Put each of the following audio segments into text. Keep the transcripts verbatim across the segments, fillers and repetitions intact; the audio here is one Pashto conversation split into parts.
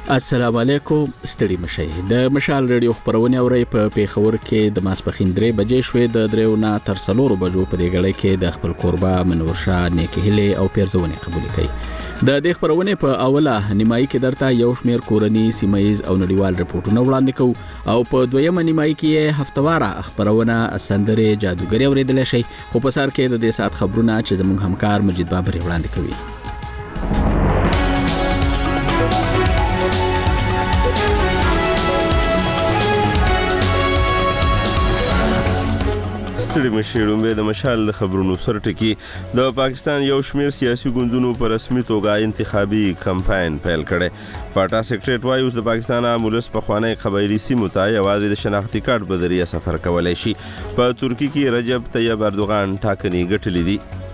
السلام علیکم، ستړي مشئ. د مشال رادیو خبرونه اوري په پیښور کې د ماسپخین درې بجې شوې. د دریو نه تر څلورو بجو په دې غړي کې د خپل قربا منور شاه نیکی هلي او پیرزونه قبول کړي. د دې خبرونه په اوله نیمایي کې درته یو شمیر کورنی سیمایز او نړیوال رپورټونه وړاندې کوو او په دویمه نیمایي کې هفتواره خبرونه سندره جادوګری اوریدل شي. خو په سر کې د دې سات خبرونه چې زموږ همکار مجید بابر وړاندې کوي. ستړي مشئ. لومبه د مشال د خبرونو سرټکی. د پاکستان یو شمیر سیاسي ګوندونو په رسمي توګه انتخابي کمپاین پیل کړي. فاټا سیکریټریټ وايي اوس د پاکستان امولس په خوانی قبایلی سیمو ته یوازې د شناختی کارت په ذریعه سفر کولای شي. په ترکی کې رجب طیب اردوغان ټاکنې ګټلې دي.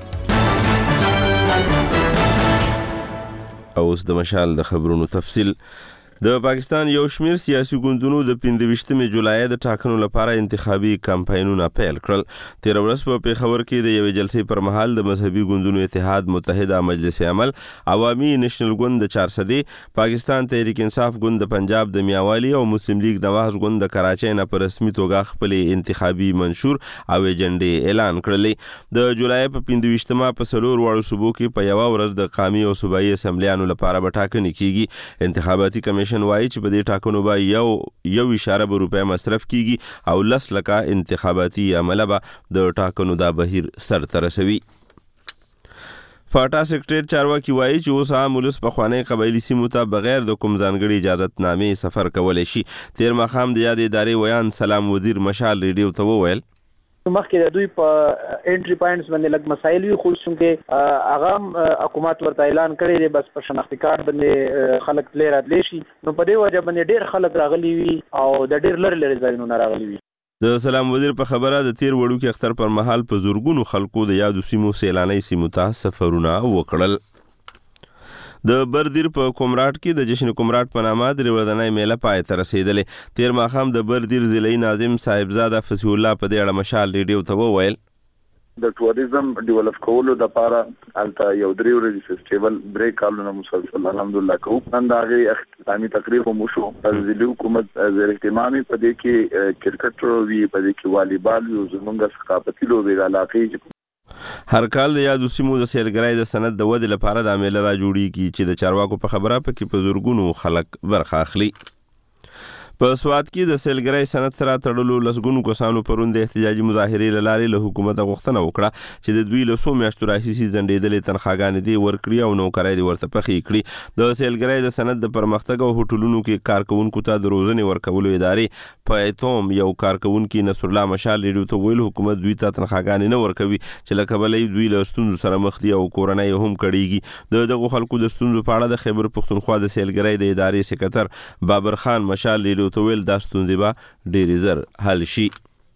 اوس د مشال د خبرونو تفصیل. د پاکستان یو شمیر سیاسي ګوندونو د پنځه جولای د ټاکنو لپاره انتخابي کمپاینونه پیل کړل. تیر ورځ په پیښور کې د یوې جلسې پر مهال د مذهبي ګوندونو اتحاد متحده مجلس عمل، عوامي نېشنل ګوند د چارسدي، پاکستان تحریک انصاف ګوند د پنجاب د میاوالی او مسلم لیگ نواز ګوند د کراچۍ نه په رسمي توګه خپل انتخابي منشور او ایجنډې اعلان کړلې. د جولای په پنځه په څلور واړو صوبو کې په یو ورځ د قومي او صوبایي اسمبلیانو لپاره به ټاکنې کیږي. انتخاباتي کمیشن وایي چې په دې ټاکنو به یو یو اشاره به روپۍ مصرف کیږي او لس لکه انتخاباتي عمله به د ټاکنو دا بهیر سر ته رسوي. فاټا سیکریټریټ چارواکي وایي چې اوس عام ولس په خوانی قبایلی سیمو ته بغیر د کوم ځانګړي اجازت نامې سفر کولی شي. تیر ماښام د یادې ادارې ویان سلام وزیر مشال ریډیو ته وویل مخکې د دوی په انټری پوینټس باندې لږ مسایل وي، خو څنګه هغه حکومت ورته اعلان کړی دی بس په شناختی کارت باندې خلک تللی راتلی شي. نو په دې وجه باندې ډېر خلک راغلي وي او د ډېر لرې لرې ځایونو نه راغلي وي. د سلام وزیر په خبره د تیر وړوکي اختر پر مهال په زورګونو خلکو د یادو سیمو سیلانی سیمو ته سفرونه وکړل. د بردیر په کومراټ کې د جشن کومراټ په نامه درې ورځنۍ میله پای ته رسیدلې. تیر ماښام د بردیر ضلعي ناظم صاحبزاده فصیح الله په دې اړه مشال ریډیو ته وویل د ټوریزم ډیولپ کولو لپاره الته یو درې ورځې فیسټیوال درې کالونه مسلسل الحمدلله کوو. نن د هغې اختتامي تقریب هم وشو. ضلعي حکومت زیر اهتمامي په دې کې کرکټ وي، په دې کې والیبال وي او زموږ ثقافتي لوبې د علاقې هر کال د یادو سیمو د سیلګرۍ د سند د ودې لپاره د میله را جوړیږي چې د چارواکو په خبره پکې په زورګونو خلک برخه اخلي. په سوات کې د سیلګرۍ سند سره تړلو لسګونو کسانو پرون د احتجاجي مظاهرې له لارې له حکومته غوښتنه وکړه چې د دوی له څو میاشتو راهیسې ځنډېدلې تنخواګانې دې ورکړي او نوکرۍ دې ورته پخې کړي. د سیلګرۍ د سند د پرمختګ او هوټلونو کې کارکوونکو ته د روزنې ورکولو ادارې په ایتوم یو کارکوونکي نصرالله مشال ریډیو ته ویل حکومت دوی ته تنخواګانې نه ورکوي چې له کبله دوی له ستونزو سره مخ دي او کورنۍ هم کړېږي. د دغو خلکو د ستونزو په اړه د خیبر پښتونخوا د سیلګرۍ د ادارې سکرټر بابر خان مشال ریډیو ته ویل دا ستونزې به ډېرې زر حل شي.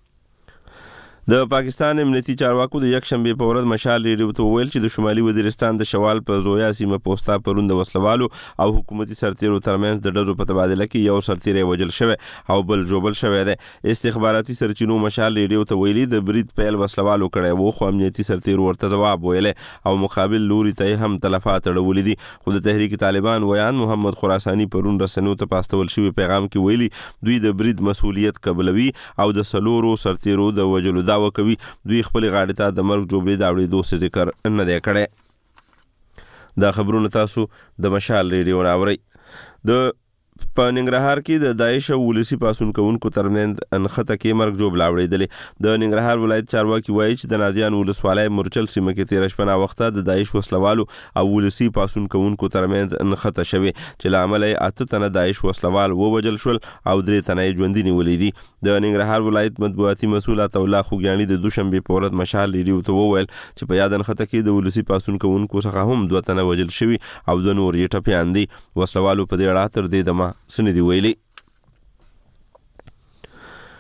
د پاکستان امنیتي چارواکو د یک شنبې په ورځ مشال ریډیو ته وویل چې د شمالي وزیرستان د شوال په زویا سیمه پوستا پرون د وسلوالو او حکومتي سرتیرو ترمنځ د ډزو په تبادله کې یو سرتیری وژل شوی او بل ژوبل شوی دی. استخباراتي سرچینو مشال ریډیو ته ویلي د برید پیل وسلوالو کړی و، خو امنیتي سرتیرو ورته ځواب ویلی او مقابل لوري ته هم تلفات اړولي دي. خو د تحریک طالبان ویان محمد خراساني پرون رسنیو ته په استول شوي پیغام کې ویلي دوی د برید مسؤلیت قبلوي او د څلورو سرتیرو د وژلو دعوه کوي. دوی خپل غاړې ته د مرګ جوړې د اورېدو څه ذکر نه دی کړی. دا خبرونه تاسو د مشال ریډیو نه اورئ. د په ننګرهار کې د داعش او ولسي پاڅون کوونکو ترمنځ انخته کې مرګ جوړ لاوړېدلې. د ننګرهار ولایت چارواکي وایي چې د نادیان ولسوالۍ مورچل سیمه کې تېره شپه ناوخته د داعش وسلوالو او ولسي پاڅون کوونکو ترمنځ انخته شوې چې له امله یې اته تنه داعش وسلوال ووژل شول او درې تنه یې ژوندي نیولي دي. د ننګرهار ولایت مطبوعاتي مسؤل عطاالله خوږیاڼي د دوشنبې په ورځ مشال ریډیو ته وویل چې په یاد انخته کې د ولسي پاڅون کوونکو څخه هم دوه تنه وژل شوي او دوه نور یې ټپیان دي. وسلوالو په دې اړه تر دې دمه څه نه دي ویلي.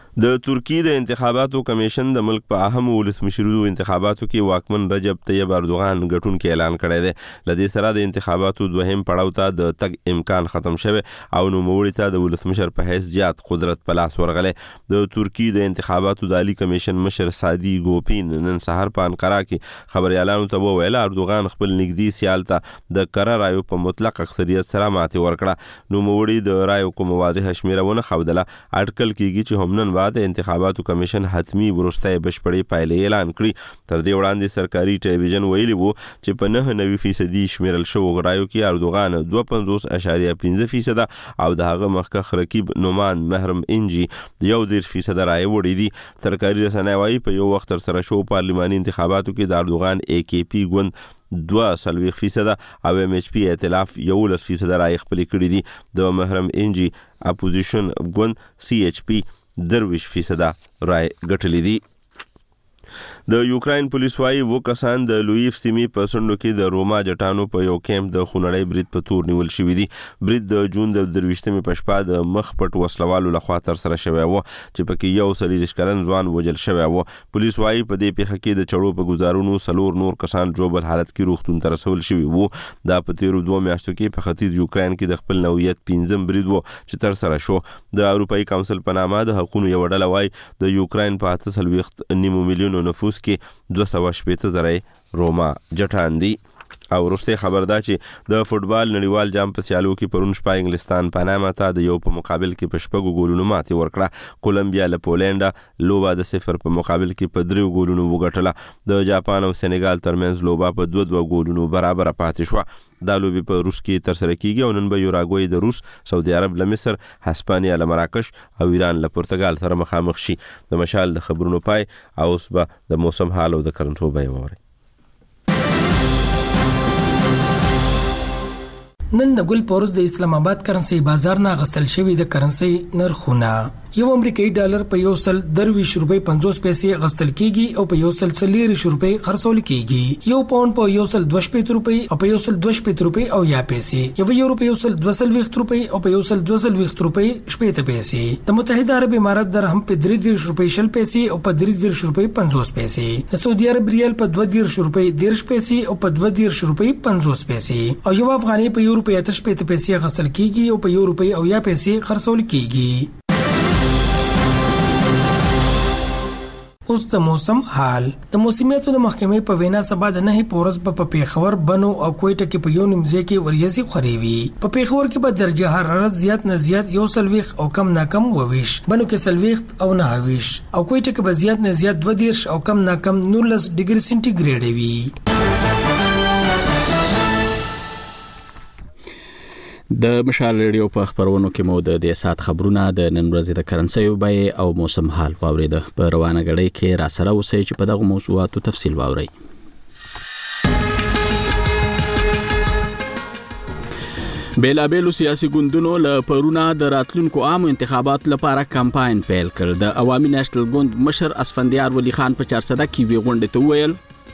د ترکی د انتخاباتو کمیشن د ملک په اهم ولسمشرو انتخاباتو کې واکمن رجب طیب اردوغان ګټونکي اعلان کړی دی. لدې سره د انتخاباتو دوهم پړاو ته د تګ امکان ختم شوی او نوموړي ته د ولسمشر په حیث زیات قدرت په لاس ورغلی. د ترکی د انتخاباتو د عالی کمیشن مشر سادی ګوپین نن سهار په انقره کې خبريالانو ته وویل اردوغان خپل نږدې سیال ته د کره رایو په مطلق اکثریت سره ماتې ورکړه. نوموړي د رایو کوم واضح شمیره ونه ښودله. اټکل کېږي چې هم نن بعد د انتخاباتو کمیشن حتمی وروستۍ بشپړې پایلې اعلان کړي. تر دې وړاندې سرکاري ټلویزیون ویلي وو چې په نه نوي فیصدي شمیرل شوو رایو کې اردوغان دوه پنځوس اعشاریه پنځه فیصده او د هغه مخکښ رقیب نومان محرم انجی یو دېرش فیصده رایې وړي دي. سرکاري رسنۍ وایي په یو وخت ترسره شوو پارلماني انتخاباتو کې د اردوغان ای کی پی ګوند دوه څلوېښت فیصده او ایم ایچ پی ائتلاف یولس فیصده رایې خپلې کړي دي. د محرم انجی اپوزیشن ګوند سی ایچ پی درویش فیصده رای ګټلې دي. د یوکراین پولیس وايي و کسان د لویف سیمې په سندو کې د روما جټانو په یو کیمپ د خونړی برید په تور نیول شوی دی. برید د جون د درویشتمې په شپه د مخ پټ وسلوالو لخوا ترسره شوی و چې پکې یو څلوېښت کلن ځوان وژل شوی و. پولیس وايي په دې پیښه کې د چړو په ګزارونو څلور نور کسان جوبل حالت کې روغتون ته رسول شوي وو. دا په تیرو دوه میاشتو کې په ختیځ یوکراین کې د خپل نوعیت پنځم برید و چې ترسره شو. د اروپایي کونسل په نامه د حقوقو یو ډله وايي د یوکراین په اته څلوېښت نیمو میلیونو نفوس کې دوه سوه شپېته زره روما جټان دي. او وروستی خبر دا چې د فوټبال نړیوال جام په سیالو کې پرون شپه انګلستان پاناما ته د یو په مقابل کې په شپږو ګولونو ماتې ورکړه. کولمبیا له پولنډه لوبه د صفر په مقابل کې په دریو ګولونو وګټله. د جاپان او سینګال ترمنځ لوبه په دوه دوه ګولونو برابر پاتې شوه. دا لوبې په روس کې ترسره کیږي او نن به یوراګوای د روس، سعودي عرب له مصر، هسپانیا له مراکش او ایران له پرتګال سره مخامخ شي. د مشال د خبرونو پای او اوس به د موسم حال او د کرنټو بیه ووري. نن د ګل پورس د اسلام آباد کرنسي بازار نه غستل شوی د کرنسي نرخونه یو امریکایي ډالر په یو سل درویش روپۍ پنځوس پیسې غستل کیږي او په یو سل څلوېښت روپۍ خرڅول کیږي. یو پاوند په یو سل دوه شپېته روپۍ او په یو سل دوه شپېته روپۍ او یا پیسې. یو یورو په یو سل دوه څلوېښت روپۍ او په یو سل دوه څلوېښت روپۍ شپېته پیسې. د متحده عرب امارات درهم په درې دېرش روپۍ شل پیسې او په درې دېرش روپۍ پنځوس پیسې. د سعودي عرب ریال په دوه دېرش روپۍ دېرش پیسې او په دوه دېرش روپۍ پنځوس پیسې. او یو افغانۍ په یو روپۍ اته شپېته پیسې غستل کیږي او په یو روپۍ او یا پیسې خرڅول کیږي. اوس د موسم حال. د موسمیاتو د محکمې په وینا سبا د نه پورس په پیښور، بنو او کوټه کې په یو نیمځای کې وریځي خوريوي. په پیښور کې به درجه حرارت زیات نه زیات یو سلويخ او کم نه کم وويش، بنو کې سلويخ او نه اويش، او کوټه کې به زیات نه زیات دوه دېرش او کم نه کم نولس ډیګري سنټیګریډ وي. د مشال ریډیو په خبرونو کې مو د دې سات خبرونه د نن ورځې د کرنسي بیه او موسم حال واوریده. په روانه غړي کې را سره اوسئ چې په دغه موضوعاتو تفصیل واورئ. بیلابیلو سیاسي ګوندونو له پرونه د راتلونکو عامو انتخاباتو لپاره کمپاین پیل کړ. د عوامي نېشنل ګوند مشر اسفندیار ولی خان په چارسده کې وی غونډه ته ویل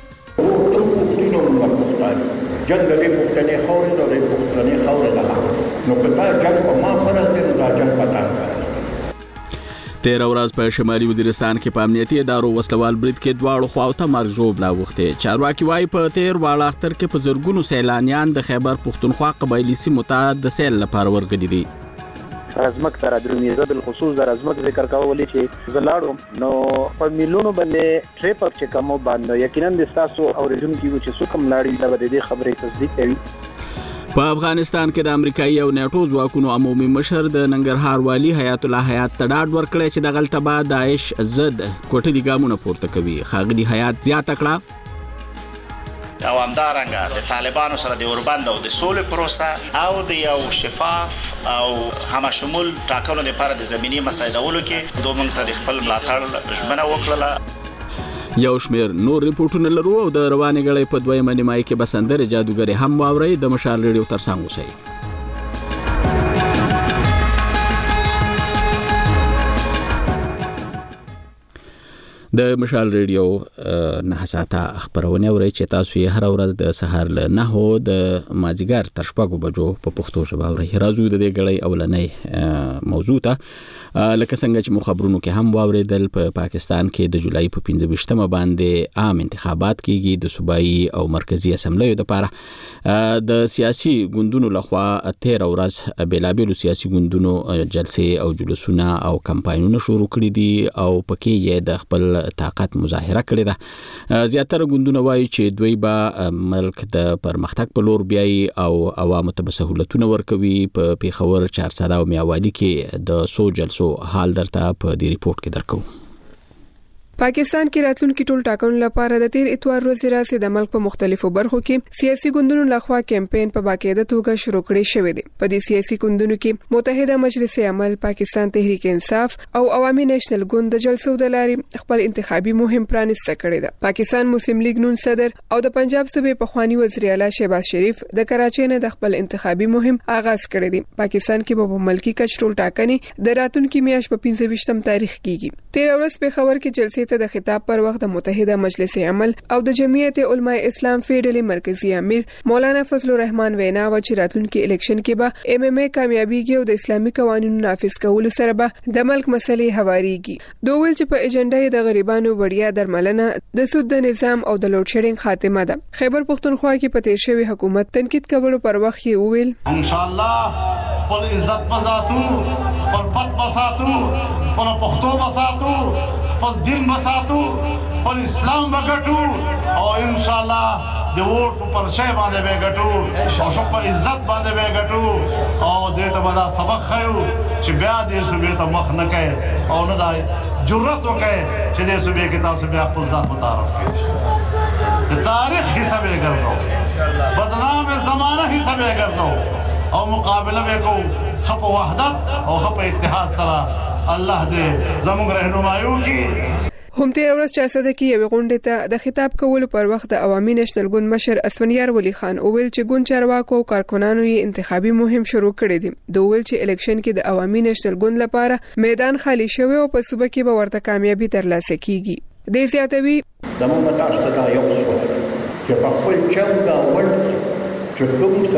جنگ دې پښتنې خاورې د پښتنې خاورې نه نو کله جنگ په ما سره دی دا جنگ په تا سره. تیر ورځ په شمالي وزیرستان کې په امنیتي ادارو وسلوال برید کې دواړو خواوته مرګ ژوبله وخته. چارواکي وايي په تیر واړه اختر کې په زرګونو سیلانیان د خیبر پښتونخوا قبایلي سیمو ته د سیل لپاره ورغلي دي. ازمک تر درنیزه بل خصوص در ازمک ذکر کاوه چې زلاړو نو په میلیونو باندې ټریپ چې کوم باندې یقینا د تاسو اوریدونکو چې څوک ملاړي دا د دې خبرې تصدیق کوي. په افغانستان کې د امریکایي او نیټو ځواکونو عمومي مشر د ننګرهار والی حیات الله حیات تډاډ ورکړی چې د غلطبه داعش ضد کوټلي ګامونه پورته کوي. ښاغلي حیات زیاته کړه او همدارنګه د طالبانو سره د اوربند او د سولې پروسه او د یو شفاف او همشمول ټاکنو لپاره د زمینی مسایدولو کې دوه موږ ته د خپل ملاتړ ژمنه وکړه. یو شمیر نور ریپورتونه لرو او د روانې غړي په دویمه نیمایي کې بسندر جادوګری هم واوري. د مشال ریډیو ترڅنګ اوسئ. د مشال ریډیو نه ساته خبرونه اوري چې تاسو یې هر ورځ د سهار له نهو د مازیګر تر شپږو بجو په پښتو ژبه اوري. راځو د دې غړې اولنۍ موضوع ته لکه څنګه چې مخابرونو کې هم واوریدل په پا پاکستان کې د جولای په پنځه ویشتمه باندې عام انتخابات کیږي د صوبایي او مرکزی اسمبلیو لپاره د سیاسي ګوندونو لخوا تیر ورځ بیلابېلو سیاسي ګوندونو جلسې او جلوسونه او کمپاینونه شروع کړي دي او پکې یې د خپل طاقت مظاهره کړې ده. زیاتره ګوندونه وایي چې دوی به ملک د پرمختګ په لور بیاي او عوامو ته سہولتونه ورکوي. په پیښور چارسده او میاوالی کې د سو جلسو حال درته په دې ریپورت کې درکو. پاکستان کې راتلونکي ټول ټاکنو لپاره د تیر اتوار ورځې راځي د ملک په مختلفو برخو کې سیاسي ګوندونو لخوا کمپاین په باقاعده توګه شروع کړی شوی دی. په دې سیاسي ګوندونو کې متحده مجلس عمل، پاکستان تحریک انصاف او عوامي نېشنل ګوند د جلسو د لارې خپل انتخابي مهم پرانیسته کړی دی. پاکستان مسلم لیگ نون صدر او د پنجاب صوبې پخوانی وزیر اعلی شهباز شریف د کراچۍ نه د خپل انتخابي مهم آغاز کړی دی. پاکستان کې په ملکی کچ ټول ټاکنې د راتلونکي میاشت په پنځه ویشتم تاریخ کېږي. تیر ورځ په خبر کې جلسې ته د خطاب پر وخت د متحده مجلس عمل او د جمعیت علماء اسلام فیډرل مرکزی امیر مولانا فضل الرحمن وینا و چې راتلونکي الیکشن کې به ایم ایم ای کامیابیږي او د اسلامي قوانینو نافذ کولو سره به د ملک مسلې هواريږي. دوی ویل چې په ایجنډا د غریبانو وړیا درملنه، د سود د نظام او د لوډ شیډینګ خاتمه ده. خیبر پختونخوا کې په تیر شوی حکومت تنقید کولو پر وخت یې وویل ان شاء الله خپل عزت بساتو، خپل پت بساتو، خپل پښتو بساتو، خپل دین بساتو، خپل اسلام بغټو او ان شاء الله د ووټ په پرچې باندې به غټو او شو په عزت باندې به غټو او دې ته ودا سبق خایو چې بیا دې صوبې ته مخ نه کوي او نه دای جرأت وکړي چې دې صوبې کې تاسو بیا خپل ځان متعارف کړئ. د تاریخ حساب یې ګرځاو، بدنام زمانہ حساب یې ګرځاو او مقابله وکړو خپ وحدت او خپ اتحاد سره. الله دې زموږ رهنمایي وکړي. هم تیر ورځ چارسده کې یو غونډه ته د خطاب کولو پر وخت د عوامي نېشنل ګوند مشر اسفندیار ولی خان اوویل چې ګوند چارواکو او کارکونانو یې انتخابي مهم شروع کړی دی. دوی ویل چې الیکشن کې د عوامي نېشنل ګوند لپاره میدان خالی شوی او په صوبه کې به ورته کامیابی ترلاسه کیږي. د زیاتوي د موږ تاسو ته یو څه چې په خپل چنګا ول چې کوم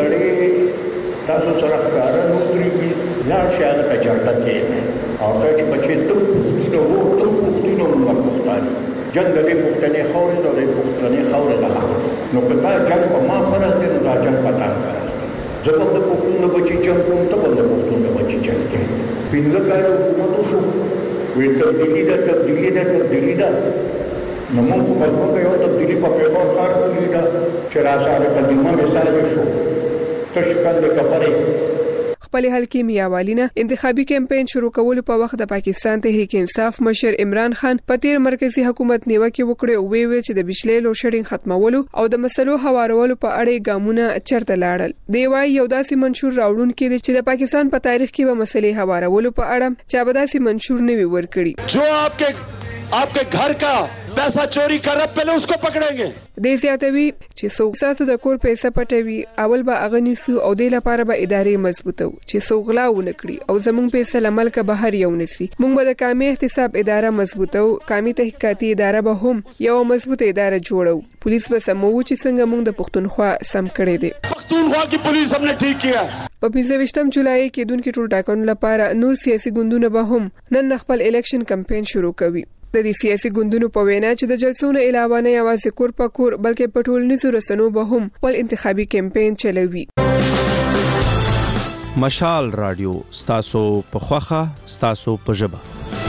سړی تاسو سره کار نو درې لا شاله په چارټه کې او دا چې بچي ته پښتون وو ته پښتون وو پښتون جنگ د پښتنې خاورې د پښتنې خاورې نه نو په تا جنگ په ما سره دی نو دا جنگ په تا سره زه په پښتون د بچي جنگ کوم ته په پښتون د بچي جنگ کوي. پینځه کال حکومت شو وې تبدیلی ده تبدیلی ده تبدیلی ده نو موږ په خپل یو تبدیلی په پیغام کار کوي دا چې راځي قدیمه مثال شو تشکل د کپړې. خپل حلقې میاوالینا انتخابي کمپاین شروع کول په وخت د پاکستان تحریک انصاف مشر عمران خان په تیر مرکزی حکومت نیوکه وکړه او ویل چې د بجلی لوډ شیډینګ ختمولو او د مسلو هوارولو په اړه ګامونه چرته لاړل. دی وايي یو داسې منشور راوړون کې چې د پاکستان په تاریخ کې به مسلې هوارولو په اړه چا به داسې منشور نه وي ورکړي. جو आपके आपके घर का पैसा चोरी कर रहा पहले उसको पकड़ेंगे. د زیاتوي چې څوک ساسو د کور پیسې پټوي اول به اغنیسو او د لپاره به ادارې مضبوطو چې څوک غلا ونه کړي او زموږ پیسې لمل کا بهر یو نسی. موږ به د کامي احتساب اداره مضبوطو، کامي تحقیقاتي اداره به هم یو مضبوطه اداره جوړو. پولیس به سمو چې څنګه موږ د پښتونخوا سم کړی دی. پښتونخوا کی پولیس هم نه ٹھیک کیا. په پنځه ویشتم جولای کې دونکو ټول ټاکنو لپاره نور سیاسي ګوندونه به هم نن خپل الیکشن کمپاین شروع کوي. د دې سیاسي ګوندونو په وینا چې د جلسونو علاوه نه یوازې کور په کور بلکې په ټولنیزو رسنیو به هم خپل انتخابي کمپاین چلوي. مشال رادیو ستاسو په خوخه ستاسو په ژبه.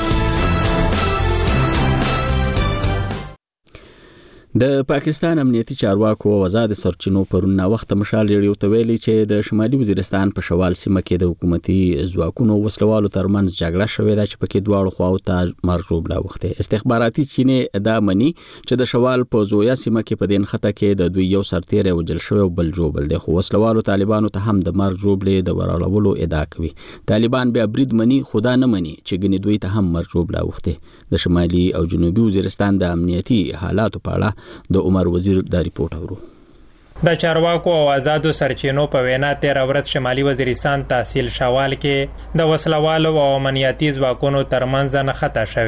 د پاکستان امنیتي چارواکو او آزاد سرچینو پرونه وخت مشال ریډیو ته ویلي چې د شمالي وزیرستان په شوال سیمه کې د حکومتي ځواکونو وسلوالو ترمنځ جګړه شوې ده چې پکې دواړو خواو ته مرجوب لا وخته. استخباراتي چینه دا مني چې د شوال په زویا سیمه کې په دین خطه کې د دوی یو سرتیر وجل شوی او بل جوبل دی، خو وسلوالو طالبانو ته هم د مرجوب له د ورالولو ادعا کوي. طالبان بیا برید مني، خدا نه مني چې ګنې دوی ته هم مرجوب لا وخته. د شمالي او جنوبي وزیرستان د امنیتي حالاتو په اړه د عمر وزیر دا ریپورت اورو. د چارواکو او آزادو سرچینو په وینا تیر ورځ شمالي وزیرستان تحصیل شوال کې د وسلوالو او امنیتي ځواکونو ترمنځ نه خطا شوه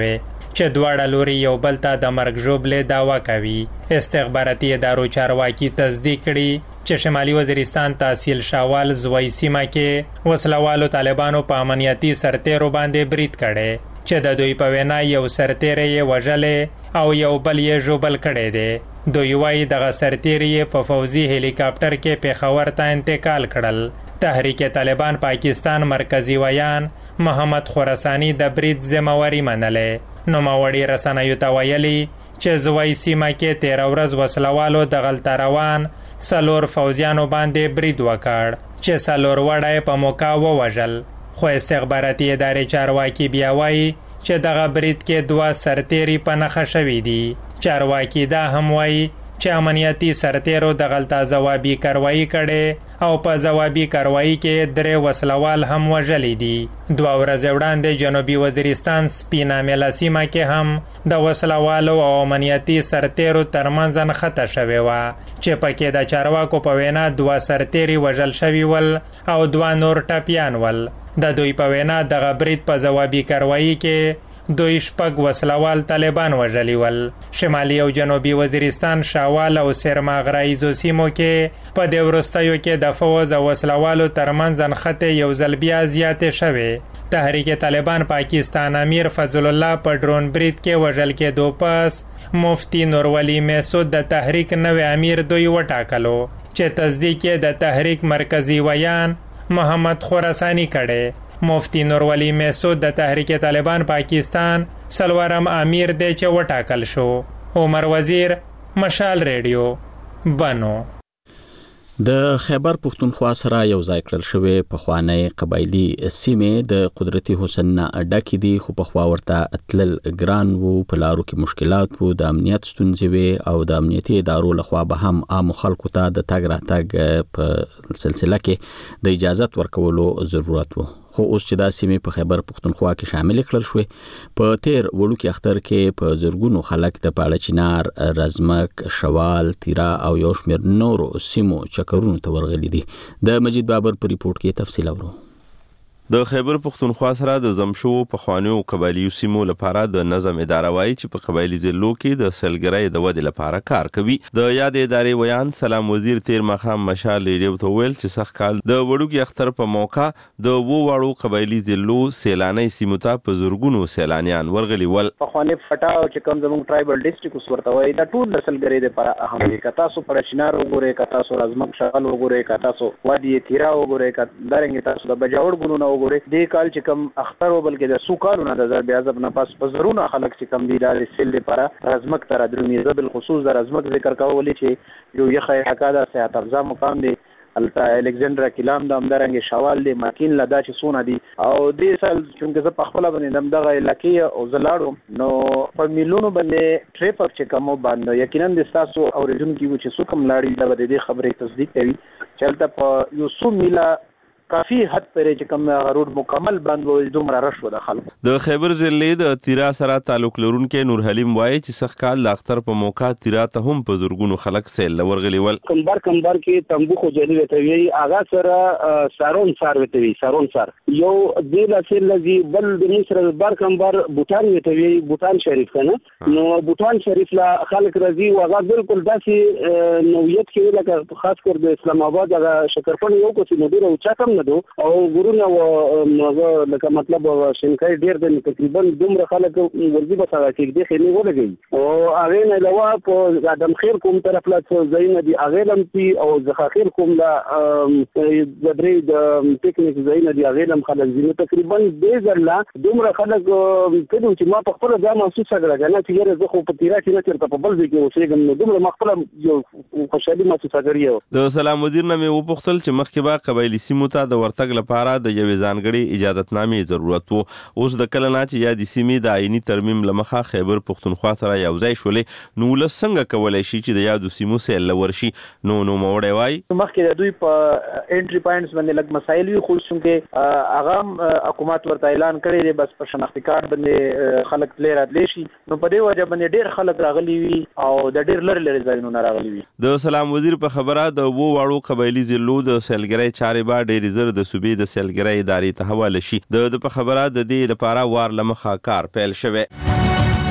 چې دواړه لوري یو بل ته د مرګ ژوبلې دعوا کوي. استخباراتي ادارو چارواکي تصدیق کړي چې شمالي وزیرستان تحصیل شاوال زوی سیمه کې وسلوالو طالبانو په امنیتي سرتیرو باندې برید کړي چې د دوی په وینا یو سرتیر یې وژلې او یو بل یې ژوبل کړی دی. دوی وایي دغه سرتیر یې په فوزي هلیکاپټر کې پېښور ته انتقال کړل. تحریک طالبان پاکستان مرکزی ویان محمد خراسانی د برید ذمہواری منلې. نوموړي رسنیو ته ویلي چې زوی سیمه کې تیر ورځ وسلوالو د غلطه روان سلور فوزیانو باندې برید وکړ چې سلور وړای په موقع ووژل. خو استخباراتي ادارې چارواکي بیا وایي چې دغه برید کې دوه سرتیري په نښه شوي دي. چارواکي دا هم وایي چې امنیتي سرتیرو د غلطه ځوابي کاروایی کړي او په ځوابي کاروایی کې درې وسلوال هم وژلي دي. دوه ورځې وړاندې جنوبي وزیرستان سپینا میله سیمه کې هم د وسلوالو او امنیتي سرتیرو ترمنځ نښته شوې وه چې پکې د چارواکو په وینا دوه سرتیري وژل شوي ول او دوه نور ټپیان ول. د دوی په وینا دغه برید په ځوابي کاروایی کې دوی شپږ وسلوال طالبان وژلي ول. شمالي او جنوبي وزیرستان شاوال او سرماغرایزو سیمو کې په دې وروستیو کې د فوز او وسلوالو ترمنځ نښتې یو ځل بیا زیاتې شوې. تحریک طالبان پاکستان امیر فضل الله په ډرون برید کې وژل کېدو پس مفتی نورولي محسود د تحریک نوی امیر دوی وټاکلو چې تصدیق یې د تحریک مرکزی ویان محمد خراسانی کړي. مفتی نورولي محسود د تحریک طالبان پاکستان سلورم امیر دی چې وټاکل شو. عمر وزیر، مشال ریډیو، بنو. د خیبر پښتونخوا سره یو ځای کړل شوی پخوانی قبایلی سیمې د قدرتي حسن نه ډکې دي، خو پخوا ورته تلل ګران وو، په لارو کې مشکلات وو، د امنیت ستونزې وې او د امنیتي ادارو لخوا به هم عامو خلکو ته د تګ راتګ په سلسله کې د اجازت ورکولو ضرورت وو. خو اوس چې دا سیمې په خیبر پښتونخوا کې شامل کړل شوې، په تیر وړوکي اختر کې په زرګونو خلک د پاړه چنار، رزمک، شوال، تیرا او یو شمېر نورو سیمو چکرونو ته ورغلي دي. د مجید بابر په ریپورت کې تفصیل اورو. د خیبر پښتونخوا سره د زمشو په خوانیو قبایلی سیمو لپاره د نظم اداره وایي چې په قبایلی ضلعو کې د سیلګرۍ د ودې لپاره کار کوي. د یاد ادارې ویان سلام وزیر تیر مخام مشال ریډیو ته ویل چې سخت کال د وړوکي اختر په موقع د وو واړو قبایلی ضلعو سیلاني سیمو ته په زورګونو سیلانیان ورغلي ول. په خواني فټا او چې کوم زموږ ټرایبل ډیسټریکټ اوس ورته وایي دا ټول د سیلګرۍ لپاره اهم دي. که تاسو په شینار وګورئ، که تاسو رزمک شغل وګورئ، که تاسو وادي تیرا وګورئ، که دارنګ تاسو د بجاوړ ګونو وګورئ، دې کال چې کم اختر و بلکې د سو کالونه د ضرب عذاب نه پس په زرونه خلک چې کم دي د سیل لپاره رزمک تر درمي زبل خصوص د رزمک ذکر کولې چې یو یخه حکاده صحت افزا مقام دی. التا الکسندر کلام د امدارنګ شوال دی، ماکین لدا چې سونه دي او دې سال چې زه په خپل باندې دم دغه علاقې او زلاړو نو په میلونو باندې ټریفک چې کوم باندې یقینا د تاسو او رجون کې چې سو کم لاړی د دې خبرې تصدیق کوي چې التا په یو سو میلا کافی حد پرې چې کوم روډ مکمل بند وو دومره رش و د خلکو. د خیبر ضلع د تیرا سره تعلق لرونکي نور حلیم وایي چې سخت کال د اختر په موقع تیرا ته هم په زورګونو خلک سیل ورغلي ول. کمبر کمبر کې تنبو خو جری وته وی اغا سره سارون سار وته وی سارون سار یو د لاسل لذي بل د مصر بر کمبر بوتان وته وی بوتان شریف کنه نو بوتان شریف لا خلک راځي او هغه بالکل داسې نوعیت کې لکه خاص کر د اسلام آباد هغه شکرپن یو کوڅه مدیر او چا کم او ګورونه او لکه مطلب شینکای ډیر د تقریبا دومره خلک ورځي په سره کې دي خېمه ولګي او هغه نه علاوه په ادم خیر کوم طرف لا زین دي هغه لم پی او زخاخیر کوم لا د درې د ټیکنیک زین دي هغه لم خلک زین تقریبا د زلا دومره خلک کله چې ما په خپل ځای محسوس کړل نه چې زه خو په تیرا کې نه تر په بل ځای کې اوسېږم نو دومره مخفل یو خوشالي محسوس کړی. د سلام وزیر نه مې وپوښتل چې مخکې به قبایلی سیمو ته د ورتګ لپاره د یوې ځانګړي اجازتنامې ضرورت وو. اوس د کله نه چې یادې سیمې د آئیني ترمیم له مخه خیبر پښتونخوا سره یو ځای شولې نو ولس څنګه کولی شي چې د یادو سیمو سیل ورشي؟ نو نوموړی وایي مخکې د دوی په انټري پوینټس باندې لږ مسایل وي خو څنګه هغه حکومت ورته اعلان کړی دی بس په شناختی کارت باندې خلک تللی راتلی شي نو په دې وجه باندې ډېر خلک راغلي وي او د ډېر لرې لرې ځایونو نه راغلي وي. د سلام وزیر په خبره د وو واړو قبایلي ضلعو د سیلګرۍ چارې به ډېرې زر د صوبې د سیلګرۍ ادارې ته حواله شي. د په خبره د دې لپاره وار له مخه کار پیل شوی.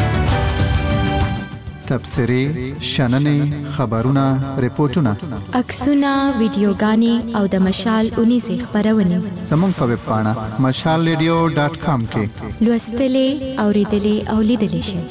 تبصرې شننې خبرونه ریپورتونه عکسونه ویډیوګانې او د مشال اونیزې خبرونه زموږ په ویب پاڼه مشال ریډیو ډاټ کام کې لوستلې اوریدلې او لیدلې شئ.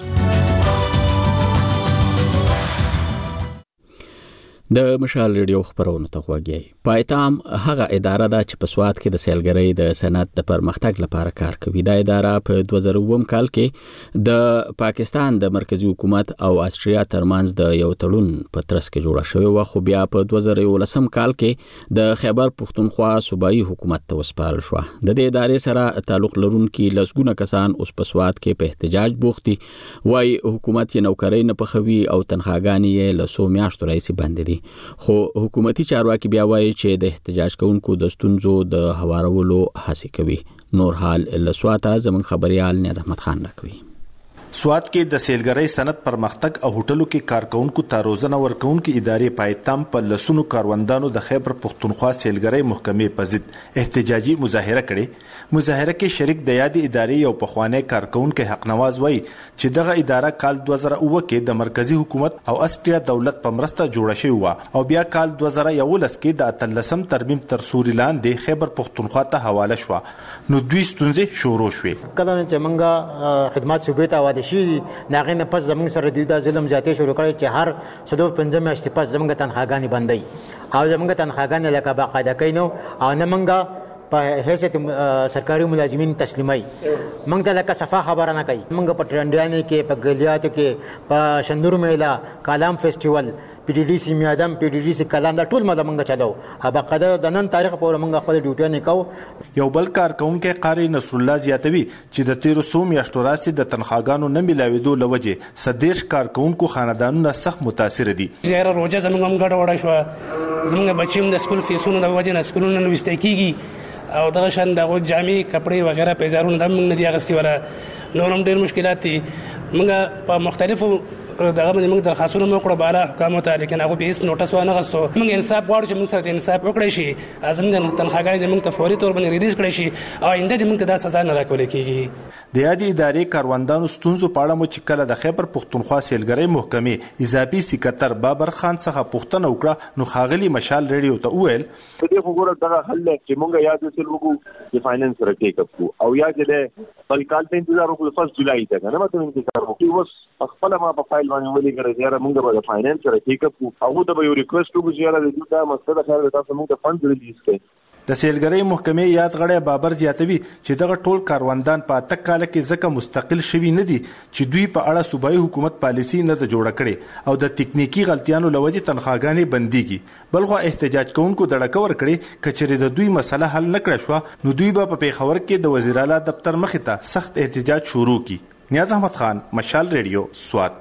د مشال ریډیو خبرونه ته غوږی. پایتام هغه اداره ده چې په سواد کې د سیلګرۍ د صنعت د پرمختګ لپاره کار کوي. دا اداره په دوه زره اووه کال کې د پاکستان د مرکزی حکومت او استرالیا ترمنځ د یو تړون په ترڅ کې جوړه شوې و، خو بیا په دوه زره یولسم کال کې د خیبر پښتونخوا صوبایي حکومت ته وسپارل شو. د دې ادارې سره تعلق لرونکي لسګونه کسان اوس په سواد کې په احتجاج بوخت دي. وايي حکومت یې نوکرۍ نه پخوي او تنخواګانې یې له څو میاشتو راهیسې بندې دي. خو حکومتي چارواکي بیا وایي چې د احتجاج کوونکو د ستونزو د هوارولو هڅه کوي. نور حال له سواته زموږ خبريال نیاز احمد خان راکوي. سواد کې د سیلګرۍ صنعت پرمختګ او هوټلو کې کارکونکو ته روزنه ورکونکو ادارې پایتام په لسونو کاروندانو د خیبر پښتونخوا سیلګرۍ محکمې په ضد احتجاجي مظاهره کړې. مظاهره کې شریک د یادې ادارې یو پخوانی کارکونکو حق نواز وایي چې دغه اداره کال دوه زره اووه کې د مرکزی حکومت او استرالیا دولت په مرسته جوړه شوې و او بیا کال دوه زره یولس کې د اتلسم ترمیم تر سوري لاندې خیبر پښتونخوا ته حواله شو. نو دوی ستونزې شروع شوې. کله چې موږ خدمات صوبې ته واده شي ناغې نه پس زموږ سره د ظلم زیاتې شروع کړي چې هر څلور پنځه میاشتې پس زموږ تنخواګانې بندوي او زموږ تنخواګانې لکه باقاعده کوي نو او نه موږ په حیثیت سرکاري ملازمین تسلیمای موږ ته لکه صفه خبره نه کوي. موږ په ټرنډیانې کې په ګلیاتو کې په شندور میله کالام فیسټیوال پی ډی ډی سی میادم پی ډی ډی سی کلام دا ټول مله موږ چلو هغه قدر د نن تاریخ پورې موږ خپل ډیوټي نه کوو. یو بل کارکونکو قاری نصر الله زیاتوي چې د تیر سو میاشتو راستي د تنخواګانو نه ملاوېدو لوجه صدیش کارکونکو خاندانونو سخت متاثر دي. ډیره روزه زموږ هم ګډه وډه شو، زموږ بچیم د سکول فیسونو د وجه نه سکولونو نه وستې کیږي او دغه شان دغه جامې کپڑے وغیرہ پیزارونه د موږ نه دی اغستې ولا نورم ډیر مشکلات دي. موږ په مختلفو دغه باندې موږ درخواستونه وکړو بالا حکومت ته، لیکن هغه به هیڅ نوټس ونه غوښتو. موږ انصاف غواړو چې موږ سره انصاف وکړي شي، اعظم د تنخواګانې موږ ته فوري تور باندې ریلیز کړي شي او آینده د موږ ته دا سزا نه راکول کیږي. د یادې ادارې کاروندانو ستونزو په اړه مو چې کله د خیبر پښتونخوا سیلګرۍ محکمې اضافي سکرټر بابر خان څخه پوښتنه وکړه نو ښاغلي مشال ریډیو ته وویل په دې وګوره دغه حل چې موږ یاد وسل وګو چې فاینانس راکې کوو او یا چې بل کال ته انتظار وکړو فرست جولای ته نه ماته انتظار وکړو اوس خپل ما په فایل باندې ولې کړی زیاره موږ به فاینانس راکې کوو هغه ته یو ریکوست وکړو زیاره د دا مسله خیر تاسو موږ ته فند ریلیز کړئ. د سیلګرۍ محکمې یاد غړی بابر زیاتوي چې دغه ټول کاروندان په اته کال کې ځکه مستقل شوي نه دي چې دوی په اړه صوبایي حکومت پالیسي نه ده جوړه کړې او د تکنیکی غلطیانو له وجې تنخواګانې بنديږي. بلخو احتجاج کوونکو دړکه ورکړي کچېرې د دوی مسله حل نه کړه شو نو دوی به په پیښور کې د وزیر اعلی دفتر مخې ته سخت احتجاج شروع کړي. نیاز احمد خان، مشال ریډیو، سوات.